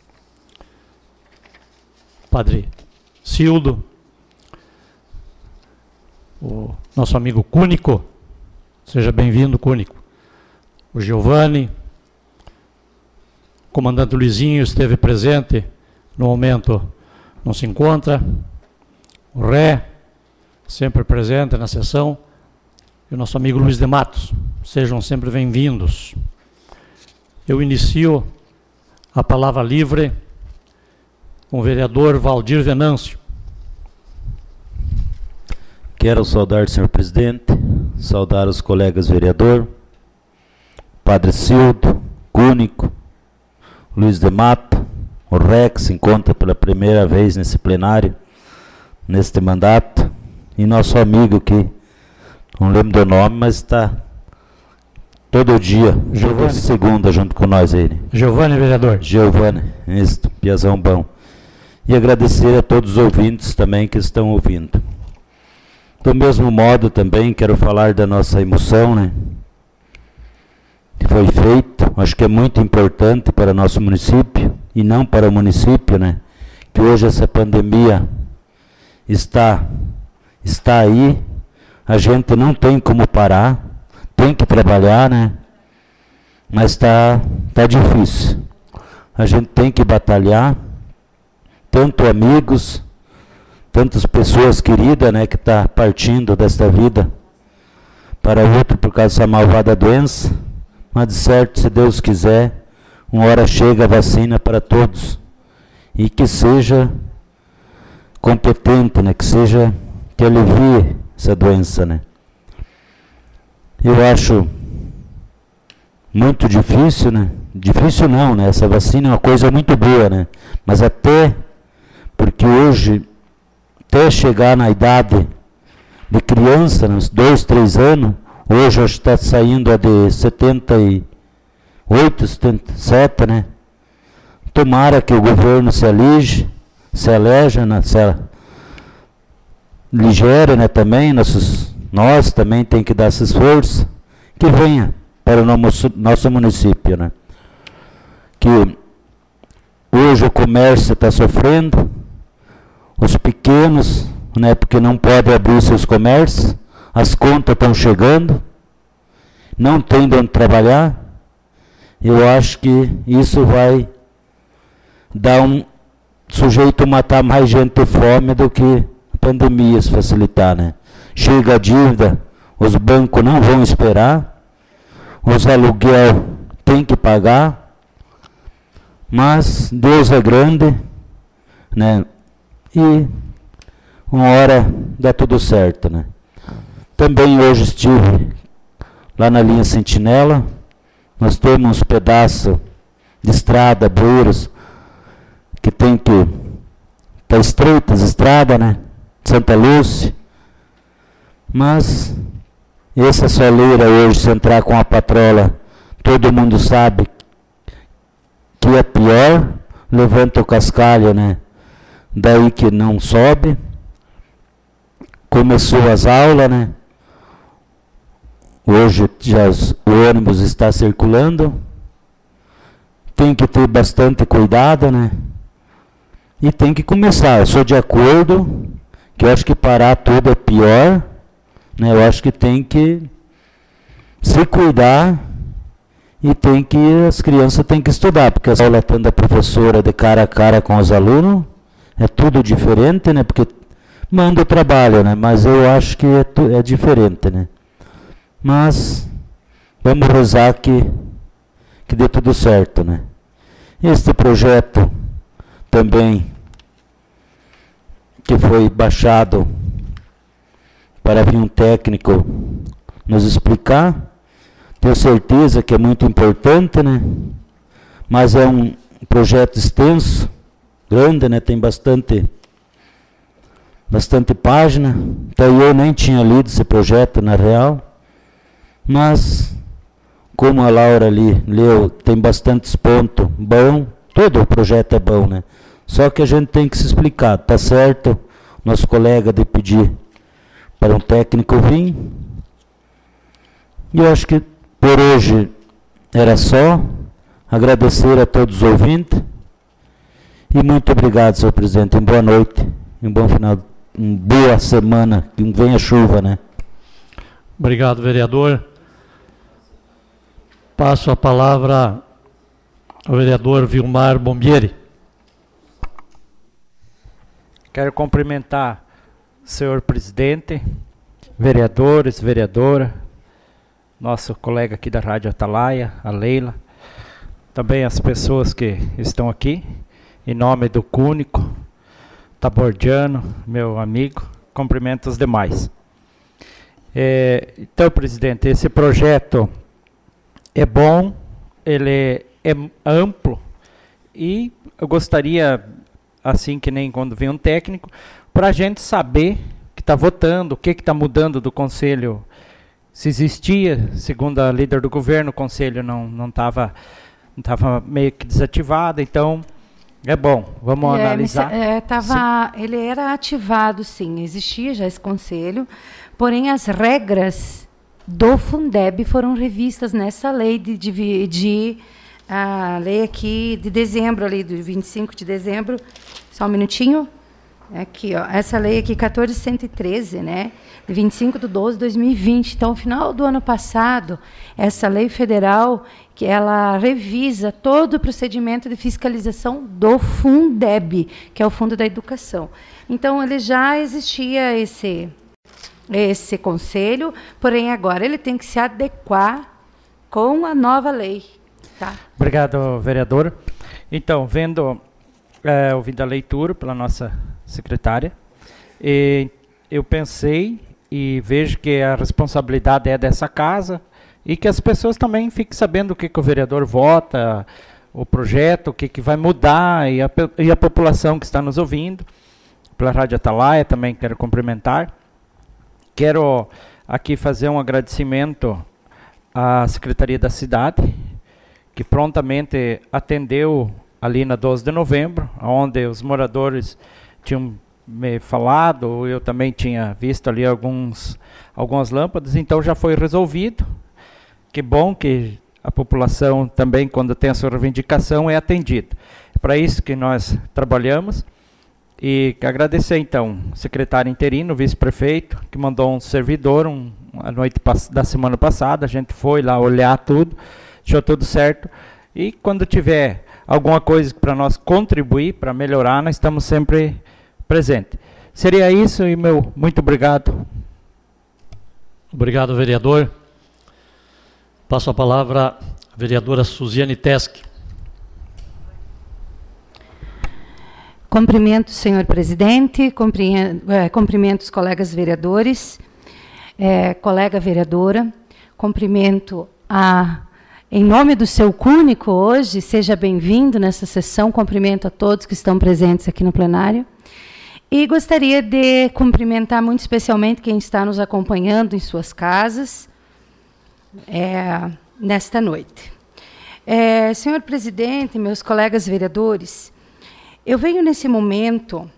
Padre Cildo, o nosso amigo Cúnico, seja bem-vindo, Cúnico. O Giovanni, o comandante Luizinho esteve presente, no momento não se encontra. O Ré, sempre presente na sessão. E o nosso amigo Luiz de Matos, sejam sempre bem-vindos. Eu inicio a palavra livre com o vereador Valdir Venâncio. Quero saudar, senhor presidente, saudar os colegas vereador, Padre Cildo, Cúnico, Luiz de Mato, o Rex se encontra pela primeira vez nesse plenário, neste mandato, e nosso amigo que, não lembro do nome, mas está todo dia, toda segunda junto com nós ele. Giovanni, vereador. Giovanni, esse piazão bom. E agradecer a todos os ouvintes também que estão ouvindo. Do mesmo modo também quero falar da nossa emoção, né? Que foi feito, acho que é muito importante para nosso município, e não para o município, né? Que hoje essa pandemia está aí, A gente não tem como parar, tem que trabalhar, né? Mas tá difícil. A gente tem que batalhar, tanto amigos, tantas pessoas queridas, né, que está partindo desta vida para outro por causa dessa malvada doença. Mas de certo, se Deus quiser, uma hora chega a vacina para todos e que seja competente, né, que alivie essa doença, né? Eu acho muito difícil, né? Difícil não, né? Essa vacina é uma coisa muito boa, né? Mas porque hoje, até chegar na idade de criança, uns 2, 3 anos, hoje acho que está saindo a de 78, 77, né? Tomara que o governo se eleja, né? Ligere, né? Também, nós também tem que dar esse esforço, que venha para o nosso município, né? Que hoje o comércio está sofrendo, os pequenos, né, porque não podem abrir seus comércios, as contas estão chegando, não tem de onde trabalhar. Eu acho que isso vai dar sujeito a matar mais gente de fome do que a pandemia se facilitar, né? Chega a dívida, os bancos não vão esperar, os aluguel tem que pagar, mas Deus é grande, né? E uma hora dá tudo certo, né? Também hoje estive lá na linha Sentinela, nós temos uns pedaços de estrada, bueiros, que tem que tá estreitas estrada, né? Santa Lúcia, mas essa soleira hoje, se entrar com a patrola, todo mundo sabe que é pior, levanta o cascalho, né? Daí que não sobe. Começou as aulas, né? Hoje já o ônibus está circulando. Tem que ter bastante cuidado, né? E tem que começar. Eu sou de acordo que eu acho que parar tudo é pior, né? Eu acho que tem que se cuidar e as crianças têm que estudar, porque a aula tendo a professora de cara a cara com os alunos, é tudo diferente, né? Porque manda o trabalho, né? Mas eu acho que é diferente, né? Mas vamos rezar que dê tudo certo, né? Este projeto também que foi baixado para vir um técnico nos explicar, tenho certeza que é muito importante, né? Mas é um projeto extenso, grande, né? Tem bastante página. Então eu nem tinha lido esse projeto na real, mas como a Laura ali leu, tem bastantes pontos bom. Todo o projeto é bom, né? Só que a gente tem que se explicar, tá certo? Nosso colega de pedir para um técnico vir. E eu acho que por hoje era só. Agradecer a todos os ouvintes. E muito obrigado, senhor presidente. Boa noite. Bom final. Boa semana. Que venha chuva, né? Obrigado, vereador. Passo a palavra ao vereador Vilmar Bombieri. Quero cumprimentar o senhor presidente, vereadores, vereadora, nosso colega aqui da Rádio Atalaia, a Leila, também as pessoas que estão aqui, em nome do Cúnico, Tabordiano, meu amigo, cumprimento os demais. Então, presidente, esse projeto é bom, ele é amplo e eu gostaria, assim que nem quando vem um técnico, para a gente saber que está votando, o que está mudando do conselho. Se existia, segundo a líder do governo, o conselho não estava meio que desativado, então é bom, vamos analisar. Ele era ativado, sim, existia já esse conselho, porém as regras do Fundeb foram revistas nessa lei a lei aqui de dezembro, ali do 25 de dezembro, só um minutinho. Aqui, ó, essa lei aqui, 14.113, né, de 25/12/2020. Então, no final do ano passado, essa lei federal, que ela revisa todo o procedimento de fiscalização do Fundeb, que é o Fundo da Educação. Então, ele já existia esse conselho, porém, agora ele tem que se adequar com a nova lei. Tá? Obrigado, vereador. Então, ouvindo a leitura pela nossa secretária, eu pensei e vejo que a responsabilidade é dessa casa e que as pessoas também fiquem sabendo o que o vereador vota, o projeto, o que vai mudar, e a população que está nos ouvindo. Pela Rádio Atalaia também quero cumprimentar. Quero aqui fazer um agradecimento à Secretaria da Cidade, que prontamente atendeu ali na 12 de novembro, onde os moradores tinham me falado, eu também tinha visto ali algumas lâmpadas, então já foi resolvido. Que bom que a população também, quando tem a sua reivindicação, é atendida. É para isso que nós trabalhamos. E agradecer, então, o secretário interino, o vice-prefeito, que mandou um servidor a noite da semana passada. A gente foi lá olhar tudo, deixou tudo certo. E quando tiver alguma coisa para nós contribuir, para melhorar, nós estamos sempre presentes. Seria isso e meu muito obrigado. Obrigado, vereador. Passo a palavra à vereadora Suziane Teske. Cumprimento, senhor presidente, cumprimento os colegas vereadores, colega vereadora, cumprimento em nome do seu Cúnico hoje, seja bem-vindo nessa sessão, cumprimento a todos que estão presentes aqui no plenário. E gostaria de cumprimentar muito especialmente quem está nos acompanhando em suas casas nesta noite. Senhor presidente, meus colegas vereadores, eu venho nesse momento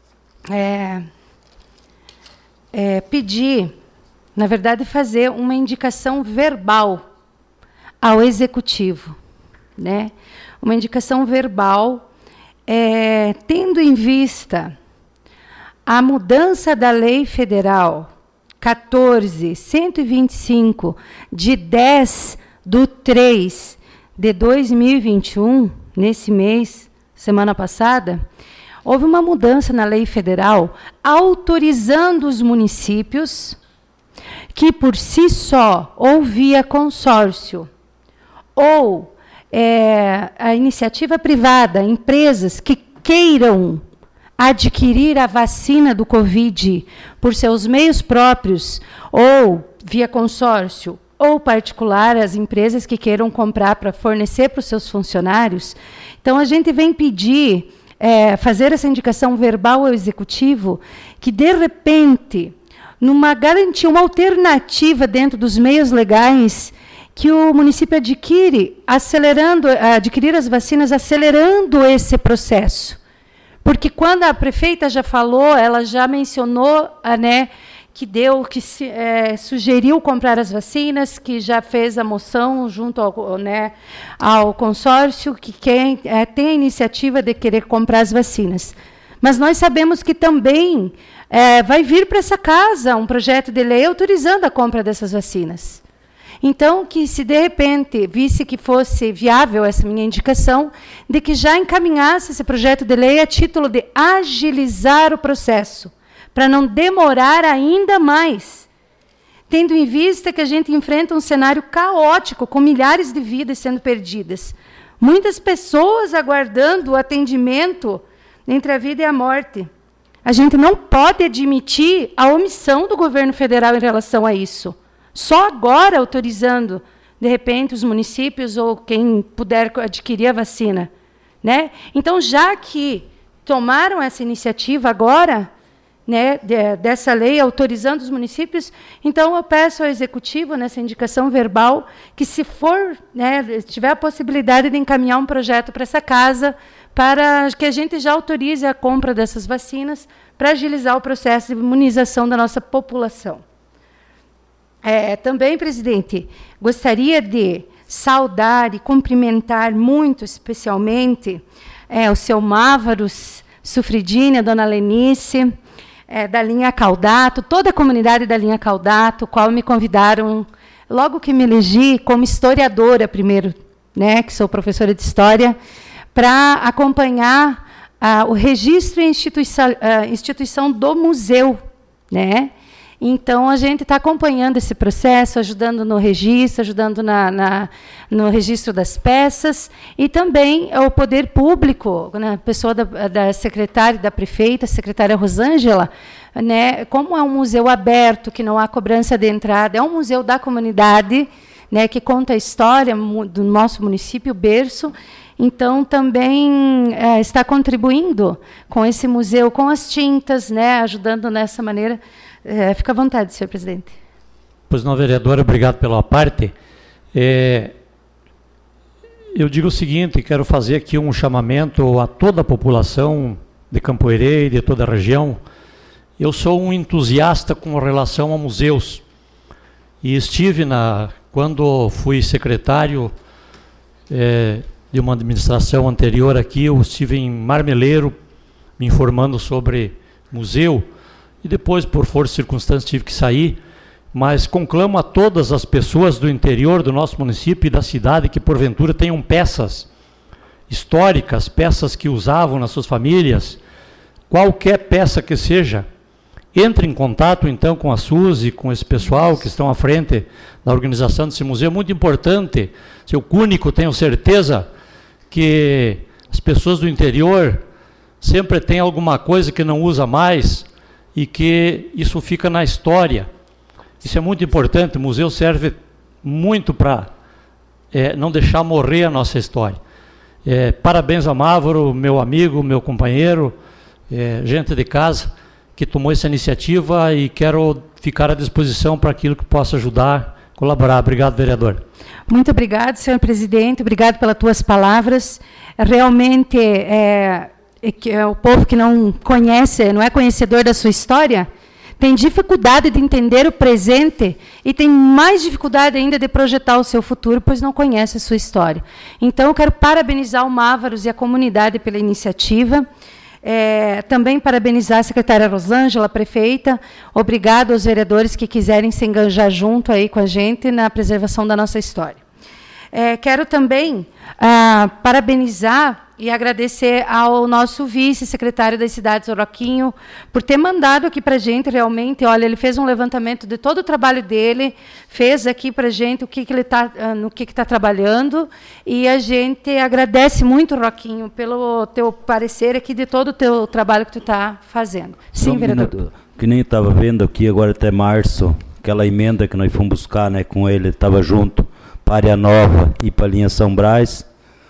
pedir, na verdade, fazer uma indicação verbal ao Executivo, né? Uma indicação verbal, tendo em vista a mudança da Lei Federal 14.125, de 10/3/2021, nesse mês, semana passada, houve uma mudança na lei federal autorizando os municípios que, por si só, ou via consórcio, ou a iniciativa privada, empresas que queiram adquirir a vacina do Covid por seus meios próprios, ou via consórcio, ou particular, as empresas que queiram comprar para fornecer para os seus funcionários. Então, a gente vem pedir, fazer essa indicação verbal ao Executivo, que, de repente, numa garantia, uma alternativa dentro dos meios legais, que o município adquirir as vacinas, acelerando esse processo. Porque quando a prefeita já falou, ela já mencionou, que sugeriu comprar as vacinas, que já fez a moção junto ao consórcio, que tem a iniciativa de querer comprar as vacinas. Mas nós sabemos que também vai vir para essa casa um projeto de lei autorizando a compra dessas vacinas. Então, que se de repente visse que fosse viável essa minha indicação, de que já encaminhasse esse projeto de lei a título de agilizar o processo, para não demorar ainda mais, tendo em vista que a gente enfrenta um cenário caótico, com milhares de vidas sendo perdidas. Muitas pessoas aguardando o atendimento entre a vida e a morte. A gente não pode admitir a omissão do governo federal em relação a isso. Só agora autorizando, de repente, os municípios ou quem puder adquirir a vacina, né? Então, já que tomaram essa iniciativa agora, dessa lei autorizando os municípios, então eu peço ao Executivo, nessa indicação verbal, que se tiver a possibilidade de encaminhar um projeto para essa casa, para que a gente já autorize a compra dessas vacinas, para agilizar o processo de imunização da nossa população. Também, presidente, gostaria de saudar e cumprimentar muito especialmente o seu Mávaros Sufridine, a dona Lenice, da linha Caldato, toda a comunidade da linha Caldato, qual me convidaram, logo que me elegi, como historiadora primeiro, né, que sou professora de História, para acompanhar o registro e instituição do museu, né? Então, a gente está acompanhando esse processo, ajudando no registro, ajudando no registro das peças, e também o poder público, né, a pessoa da secretária, da prefeita, a secretária Rosângela, né, como é um museu aberto, que não há cobrança de entrada, é um museu da comunidade, né, que conta a história do nosso município, berço. Então, também está contribuindo com esse museu, com as tintas, né, ajudando nessa maneira. Fica à vontade, senhor presidente. Pois não, vereadora, obrigado pela parte. Eu digo o seguinte, quero fazer aqui um chamamento a toda a população de Campo Herê e de toda a região. Eu sou um entusiasta com relação a museus. E estive, quando fui secretário de uma administração anterior aqui, eu estive em Marmeleiro, me informando sobre museu, e depois, por força de circunstâncias, tive que sair, mas conclamo a todas as pessoas do interior do nosso município e da cidade que, porventura, tenham peças históricas, peças que usavam nas suas famílias, qualquer peça que seja, entre em contato, então, com a Suzy, com esse pessoal que estão à frente da organização desse museu. Muito importante, seu Cúnico, tenho certeza que as pessoas do interior sempre têm alguma coisa que não usa mais, e que isso fica na história. Isso é muito importante, o museu serve muito para não deixar morrer a nossa história. Parabéns a Mávoro, meu amigo, meu companheiro, gente de casa, que tomou essa iniciativa, e quero ficar à disposição para aquilo que possa ajudar, colaborar. Obrigado, vereador. Muito obrigado, senhor presidente, obrigado pelas tuas palavras. Realmente, o povo que não conhece, não é conhecedor da sua história, tem dificuldade de entender o presente e tem mais dificuldade ainda de projetar o seu futuro, pois não conhece a sua história. Então, eu quero parabenizar o Mávaros e a comunidade pela iniciativa. Também parabenizar a secretária Rosângela, a prefeita. Obrigado aos vereadores que quiserem se engajar junto aí com a gente na preservação da nossa história. Quero também parabenizar e agradecer ao nosso vice-secretário das cidades, Roquinho, por ter mandado aqui para a gente, realmente, olha, ele fez um levantamento de todo o trabalho dele, fez aqui para a gente no que está trabalhando, e a gente agradece muito, Roquinho, pelo teu parecer aqui de todo o teu trabalho que tu está fazendo. Sim, vereador. Que nem estava vendo aqui agora até março, aquela emenda que nós fomos buscar, né, com ele, estava junto, para Área Nova e para a linha São Brás,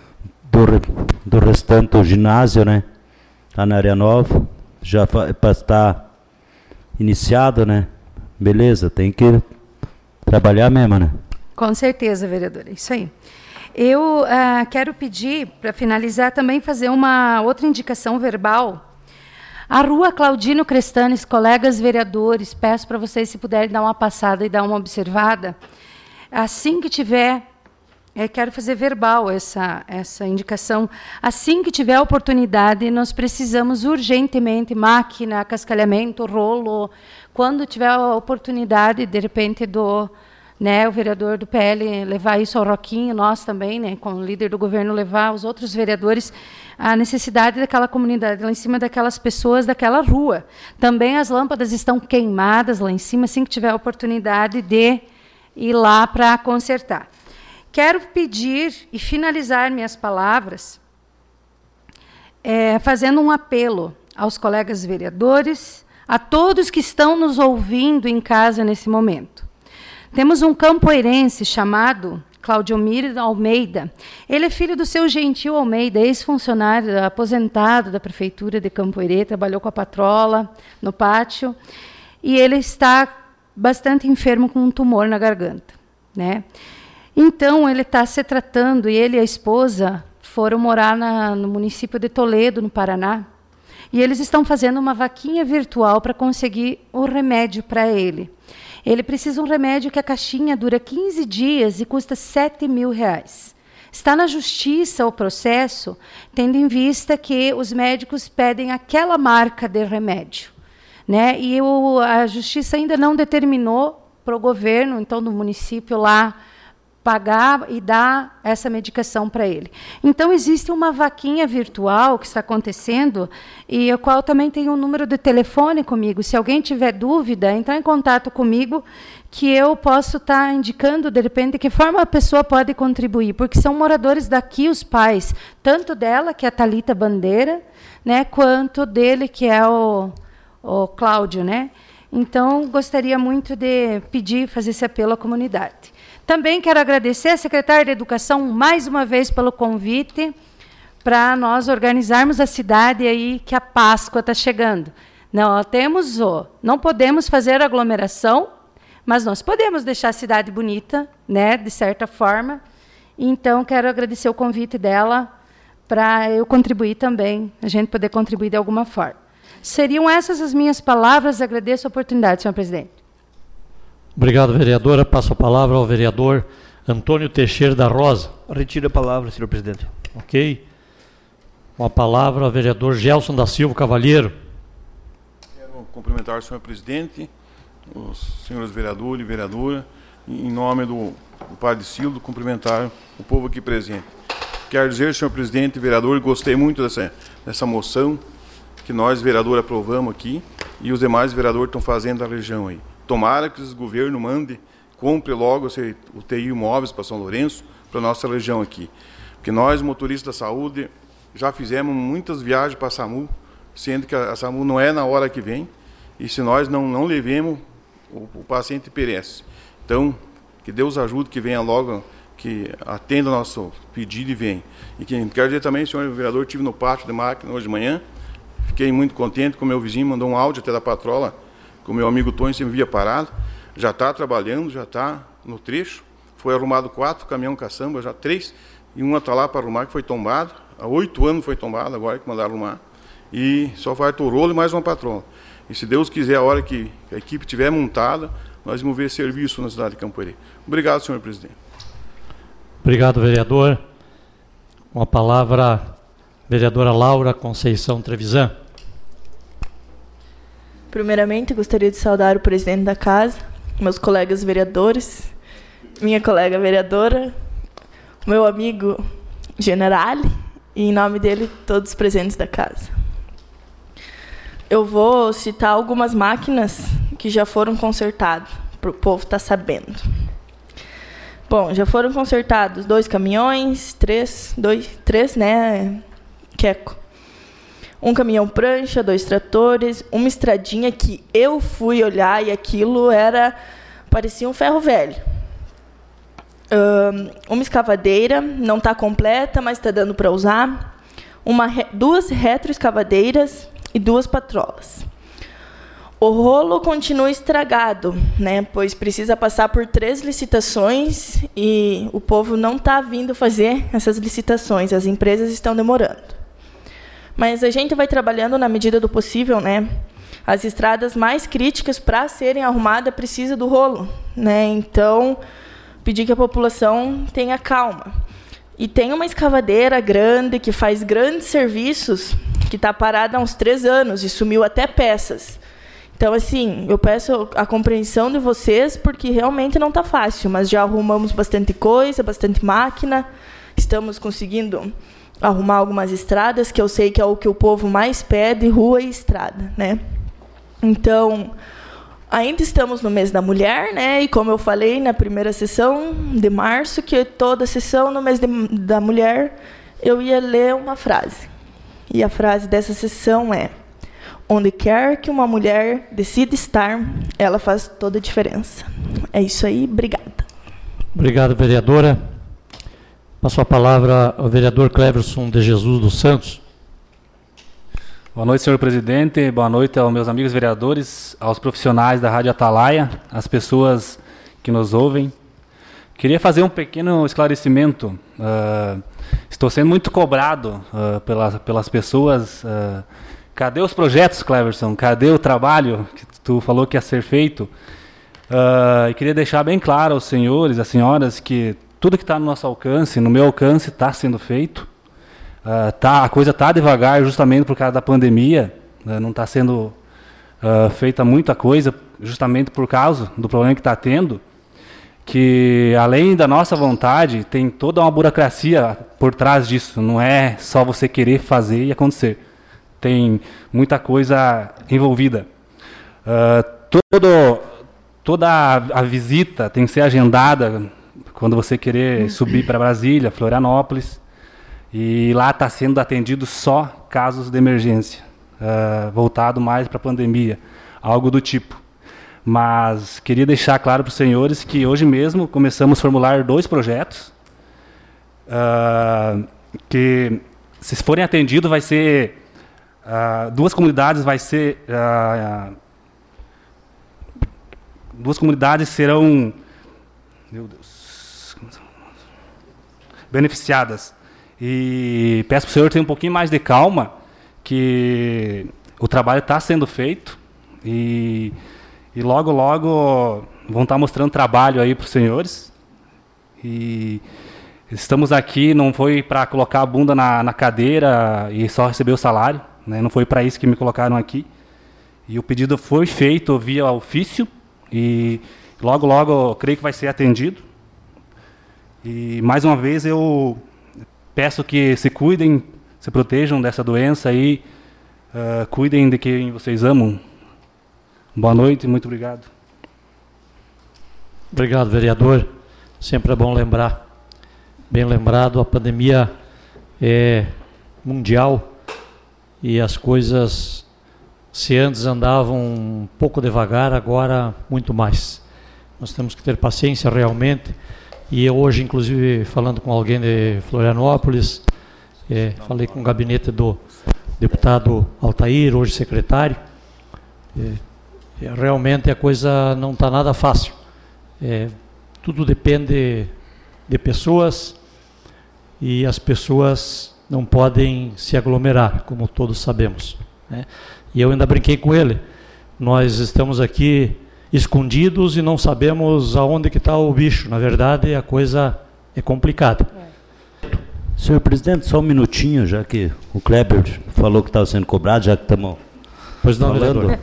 do restante o ginásio, né? Está na Área Nova, já para estar iniciado, né? Beleza, tem que trabalhar mesmo, né? Com certeza, vereadora, isso aí. Eu quero pedir, para finalizar, também fazer uma outra indicação verbal. A Rua Claudino Crestanes, colegas vereadores, peço para vocês, se puderem, dar uma passada e dar uma observada. Assim que tiver... quero fazer verbal essa indicação. Assim que tiver oportunidade, nós precisamos urgentemente, máquina, cascalhamento, rolo, quando tiver a oportunidade, de repente, o vereador do PL levar isso ao Roquinho, nós também, né, como líder do governo, levar os outros vereadores a necessidade daquela comunidade, lá em cima daquelas pessoas, daquela rua. Também as lâmpadas estão queimadas lá em cima, assim que tiver a oportunidade de ir lá para consertar. Quero pedir e finalizar minhas palavras fazendo um apelo aos colegas vereadores, a todos que estão nos ouvindo em casa nesse momento. Temos um campoeirense chamado Claudiomir Almeida. Ele é filho do seu Gentil Almeida, ex-funcionário aposentado da Prefeitura de Campo Herê, trabalhou com a patrola no pátio, e ele está bastante enfermo com um tumor na garganta, né? Então, ele está se tratando, e ele e a esposa foram morar no município de Toledo, no Paraná, e eles estão fazendo uma vaquinha virtual para conseguir o remédio para ele. Ele precisa de um remédio que a caixinha dura 15 dias e custa R$7.000. Está na justiça o processo, tendo em vista que os médicos pedem aquela marca de remédio, né? E a justiça ainda não determinou para o governo, então, do município lá, pagar e dar essa medicação para ele. Então, existe uma vaquinha virtual que está acontecendo, e a qual também tem um número de telefone comigo. Se alguém tiver dúvida, entrar em contato comigo, que eu posso estar indicando, de repente, de que forma a pessoa pode contribuir, porque são moradores daqui, os pais, tanto dela, que é a Thalita Bandeira, né, quanto dele, que é o Cláudio, né? Então, gostaria muito de pedir, fazer esse apelo à comunidade. Também quero agradecer a secretária de Educação, mais uma vez, pelo convite, para nós organizarmos a cidade aí, que a Páscoa está chegando. Não podemos fazer aglomeração, mas nós podemos deixar a cidade bonita, né, de certa forma. Então, quero agradecer o convite dela para eu contribuir também, a gente poder contribuir de alguma forma. Seriam essas as minhas palavras. Agradeço a oportunidade, senhor presidente. Obrigado, vereadora. Passo a palavra ao vereador Antônio Teixeira da Rosa. Retiro a palavra, senhor presidente. Ok. Com a palavra ao vereador Gelson da Silva Cavalheiro. Quero cumprimentar o senhor presidente, os senhores vereadores e vereadora, em nome do Padre Sildo, cumprimentar o povo aqui presente. Quero dizer, senhor presidente e vereador, gostei muito dessa moção que nós, vereadores, aprovamos aqui, e os demais vereadores estão fazendo da região aí. Tomara que o governo compre logo o TI Imóveis para São Lourenço, para a nossa região aqui. Porque nós, motoristas da saúde, já fizemos muitas viagens para a SAMU, sendo que a SAMU não é na hora que vem, e se nós não levemos, o paciente perece. Então, que Deus ajude, que venha logo, que atenda o nosso pedido e venha. E quero dizer também, senhor vereador, estive no pátio de máquina hoje de manhã, fiquei muito contente com o meu vizinho, mandou um áudio até da patrola, com o meu amigo Tonho, sempre via parado, já está trabalhando, já está no trecho, foi arrumado 4 caminhão caçamba, já 3, e uma está lá para arrumar, que foi tombado, há 8 anos foi tombado, agora que mandaram arrumar, e só falta o rolo e mais uma patrola. E se Deus quiser, a hora que a equipe estiver montada, nós vamos ver serviço na cidade de Campoerê. Obrigado, senhor presidente. Obrigado, vereador. Com a palavra, vereadora Laura Conceição Trevisan. Primeiramente, gostaria de saudar o presidente da casa, meus colegas vereadores, minha colega vereadora, meu amigo Generale, e em nome dele, todos os presentes da casa. Eu vou citar algumas máquinas que já foram consertadas, para o povo estar sabendo. Bom, já foram consertados 2 caminhões, 3, né, Queco? 1 caminhão prancha, 2 tratores, uma estradinha que eu fui olhar e aquilo parecia um ferro velho. Uma escavadeira, não está completa, mas está dando para usar. 2 retroescavadeiras e 2 patrolas. O rolo continua estragado, né, pois precisa passar por 3 licitações e o povo não está vindo fazer essas licitações, as empresas estão demorando. Mas a gente vai trabalhando na medida do possível, né? As estradas mais críticas para serem arrumadas precisam do rolo, né? Então, pedir que a população tenha calma. E tem uma escavadeira grande que faz grandes serviços, que está parada há uns 3 anos e sumiu até peças. Então, assim, eu peço a compreensão de vocês, porque realmente não está fácil, mas já arrumamos bastante coisa, bastante máquina, estamos conseguindo arrumar algumas estradas, que eu sei que é o que o povo mais pede, rua e estrada, né? Então, ainda estamos no mês da mulher, né? E como eu falei na primeira sessão de março, que toda sessão no mês da mulher, eu ia ler uma frase. E a frase dessa sessão é: onde quer que uma mulher decida estar, ela faz toda a diferença. É isso aí, obrigada. Obrigado, vereadora. Passo a palavra ao vereador Cleverson de Jesus dos Santos. Boa noite, senhor presidente. Boa noite aos meus amigos vereadores, aos profissionais da Rádio Atalaia, às pessoas que nos ouvem. Queria fazer um pequeno esclarecimento. Estou sendo muito cobrado pelas pessoas. Cadê os projetos, Cleverson? Cadê o trabalho que tu falou que ia ser feito? E queria deixar bem claro aos senhores, às senhoras, que tudo que está no nosso alcance, no meu alcance, está sendo feito. A coisa está devagar justamente por causa da pandemia, não está sendo feita muita coisa justamente por causa do problema que está tendo, que além da nossa vontade, tem toda uma burocracia por trás disso, não é só você querer fazer e acontecer. Tem muita coisa envolvida. Toda a visita tem que ser agendada quando você querer subir para Brasília, Florianópolis, e lá está sendo atendido só casos de emergência, voltado mais para a pandemia, algo do tipo. Mas queria deixar claro para os senhores que hoje mesmo começamos a formular 2 projetos, que se forem atendidos vai ser 2 comunidades, vai ser 2 comunidades serão, meu Deus, beneficiadas. E peço para o senhor ter um pouquinho mais de calma, que o trabalho está sendo feito e logo, logo vão estar mostrando trabalho aí para os senhores. E estamos aqui, não foi para colocar a bunda na cadeira e só receber o salário, né? Não foi para isso que me colocaram aqui. E o pedido foi feito via ofício e logo, logo creio que vai ser atendido. E mais uma vez eu peço que se cuidem, se protejam dessa doença e cuidem de quem vocês amam. Boa noite e muito obrigado. Obrigado, vereador. Sempre é bom lembrar. Bem lembrado, a pandemia é mundial e as coisas, se antes andavam um pouco devagar, agora muito mais. Nós temos que ter paciência realmente. E eu hoje, inclusive, falando com alguém de Florianópolis, falei com o gabinete do deputado Altair, hoje secretário. Realmente a coisa não está nada fácil. Tudo depende de pessoas e as pessoas não podem se aglomerar, como todos sabemos, né? E eu ainda brinquei com ele. Nós estamos aqui escondidos e não sabemos aonde que está o bicho. Na verdade, a coisa é complicada. Senhor presidente, só um minutinho, já que o Kleber falou que estava sendo cobrado, já que estamos falando.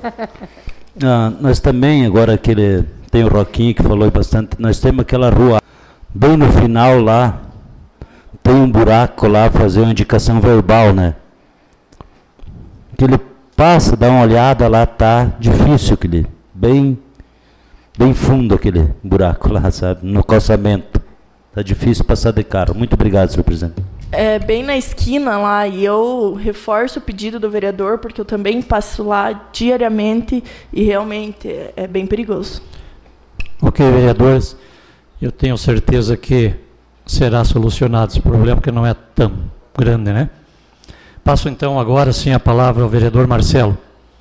Nós também, agora que ele tem o Roquinho que falou bastante, nós temos aquela rua, bem no final lá, tem um buraco lá, fazer uma indicação verbal, né? Que ele passa, dá uma olhada lá, tá difícil aquele, bem fundo aquele buraco lá, sabe? No calçamento. Tá difícil passar de carro. Muito obrigado, senhor presidente. É bem na esquina lá, e eu reforço o pedido do vereador, porque eu também passo lá diariamente e realmente é bem perigoso. Ok, vereadores, eu tenho certeza que será solucionado esse problema, que não é tão grande, né? Passo então agora sim a palavra ao vereador Marcelo.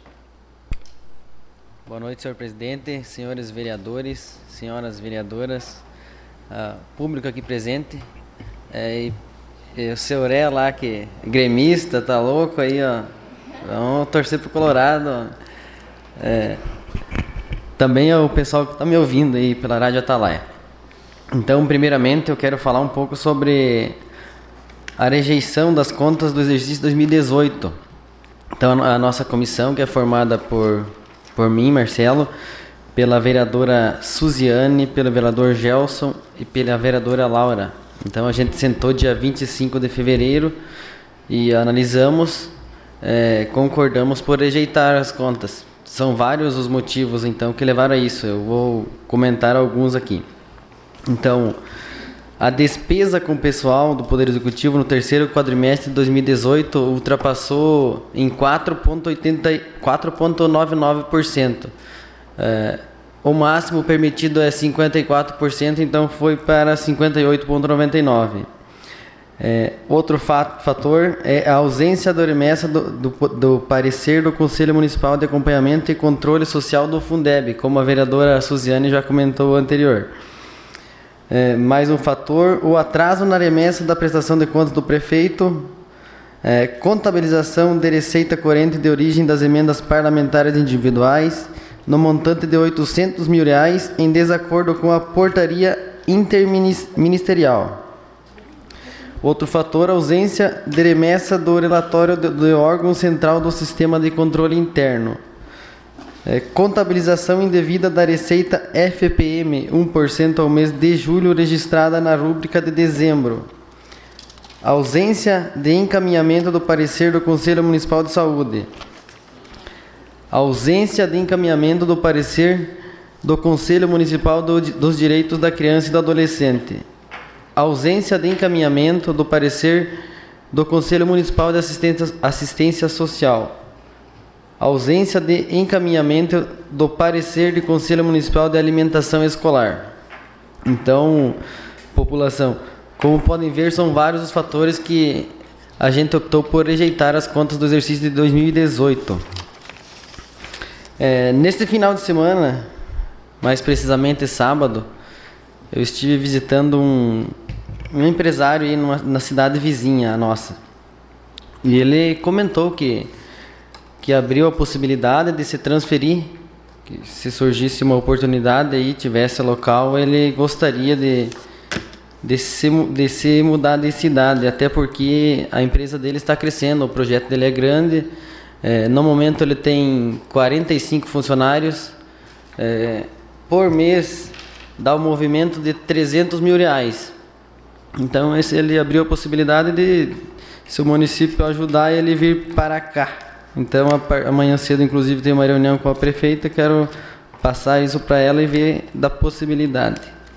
Boa noite, senhor presidente, senhores vereadores, senhoras vereadoras, público aqui presente, e o seu Ré lá, que é gremista, tá louco aí, ó, vamos torcer pro Colorado, também é o pessoal que está me ouvindo aí pela Rádio Atalaia. Então, primeiramente, eu quero falar um pouco sobre a rejeição das contas do exercício 2018. Então, a nossa comissão, que é formada por mim, Marcelo, pela vereadora Suziane, pelo vereador Gelson e pela vereadora Laura. Então, a gente sentou dia 25 de fevereiro e analisamos, concordamos por rejeitar as contas. São vários os motivos, então, que levaram a isso. Eu vou comentar alguns aqui. Então, a despesa com o pessoal do Poder Executivo no terceiro quadrimestre de 2018 ultrapassou em 4,99%. O máximo permitido é 54%, então foi para 58,99%. Outro fator é a ausência da remessa do parecer do Conselho Municipal de Acompanhamento e Controle Social do Fundeb, como a vereadora Suziane já comentou anterior. Mais um fator, o atraso na remessa da prestação de contas do prefeito, contabilização de receita corrente de origem das emendas parlamentares individuais, no montante de R$800 mil, em desacordo com a portaria interministerial. Outro fator, ausência de remessa do relatório do órgão central do Sistema de Controle Interno. Contabilização indevida da receita FPM, 1% ao mês de julho, registrada na rúbrica de dezembro. Ausência de encaminhamento do parecer do Conselho Municipal de Saúde. Ausência de encaminhamento do parecer do Conselho Municipal dos Direitos da Criança e do Adolescente. Ausência de encaminhamento do parecer do Conselho Municipal de Assistência Social. Ausência de encaminhamento do parecer do Conselho Municipal de Alimentação Escolar. Então, população, como podem ver, são vários os fatores que a gente optou por rejeitar as contas do exercício de 2018. Neste final de semana, mais precisamente sábado, eu estive visitando um empresário aí na cidade vizinha, a nossa. E ele comentou que abriu a possibilidade de se transferir, que se surgisse uma oportunidade e tivesse local, ele gostaria de se mudar de cidade, até porque a empresa dele está crescendo, o projeto dele é grande. No momento ele tem 45 funcionários, por mês dá um movimento de R$300 mil. Então ele abriu a possibilidade de, se o município ajudar, ele vir para cá. Então amanhã cedo, inclusive, tem uma reunião com a prefeita, quero passar isso para ela e ver da possibilidade.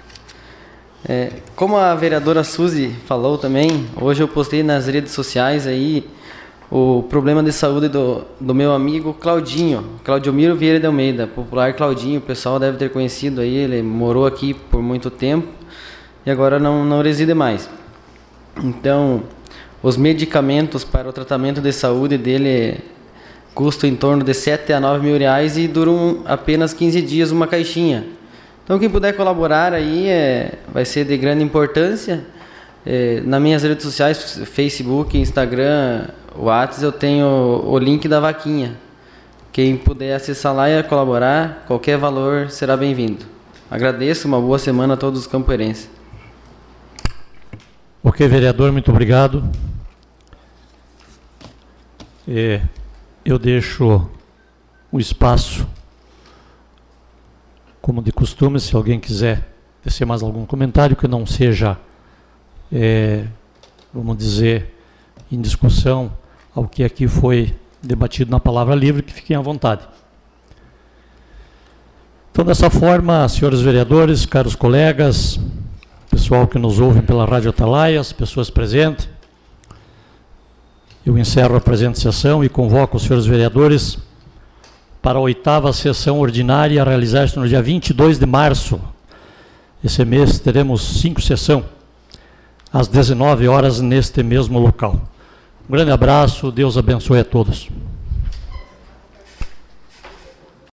Como a vereadora Suzy falou também, hoje eu postei nas redes sociais aí o problema de saúde do meu amigo Claudiomiro Vieira de Almeida, popular Claudinho, o pessoal deve ter conhecido aí, ele morou aqui por muito tempo e agora não reside mais. Então, os medicamentos para o tratamento de saúde dele custam em torno de R$7 a R$9 mil e duram apenas 15 dias uma caixinha. Então, quem puder colaborar aí vai ser de grande importância. Nas minhas redes sociais, Facebook, Instagram, WhatsApp, eu tenho o link da vaquinha. Quem puder acessar lá e colaborar, qualquer valor será bem-vindo. Agradeço, uma boa semana a todos os campoerenses. Ok, vereador, muito obrigado. Eu deixo o espaço, como de costume, se alguém quiser tecer mais algum comentário que não seja, vamos dizer, em discussão ao que aqui foi debatido na palavra livre, que fiquem à vontade. Então, dessa forma, senhores vereadores, caros colegas, pessoal que nos ouve pela Rádio Atalaia, as pessoas presentes, eu encerro a presente sessão e convoco os senhores vereadores para a 8ª sessão ordinária a realizar-se no dia 22 de março. Esse mês teremos 5 sessões, às 19 horas, neste mesmo local. Um grande abraço, Deus abençoe a todos.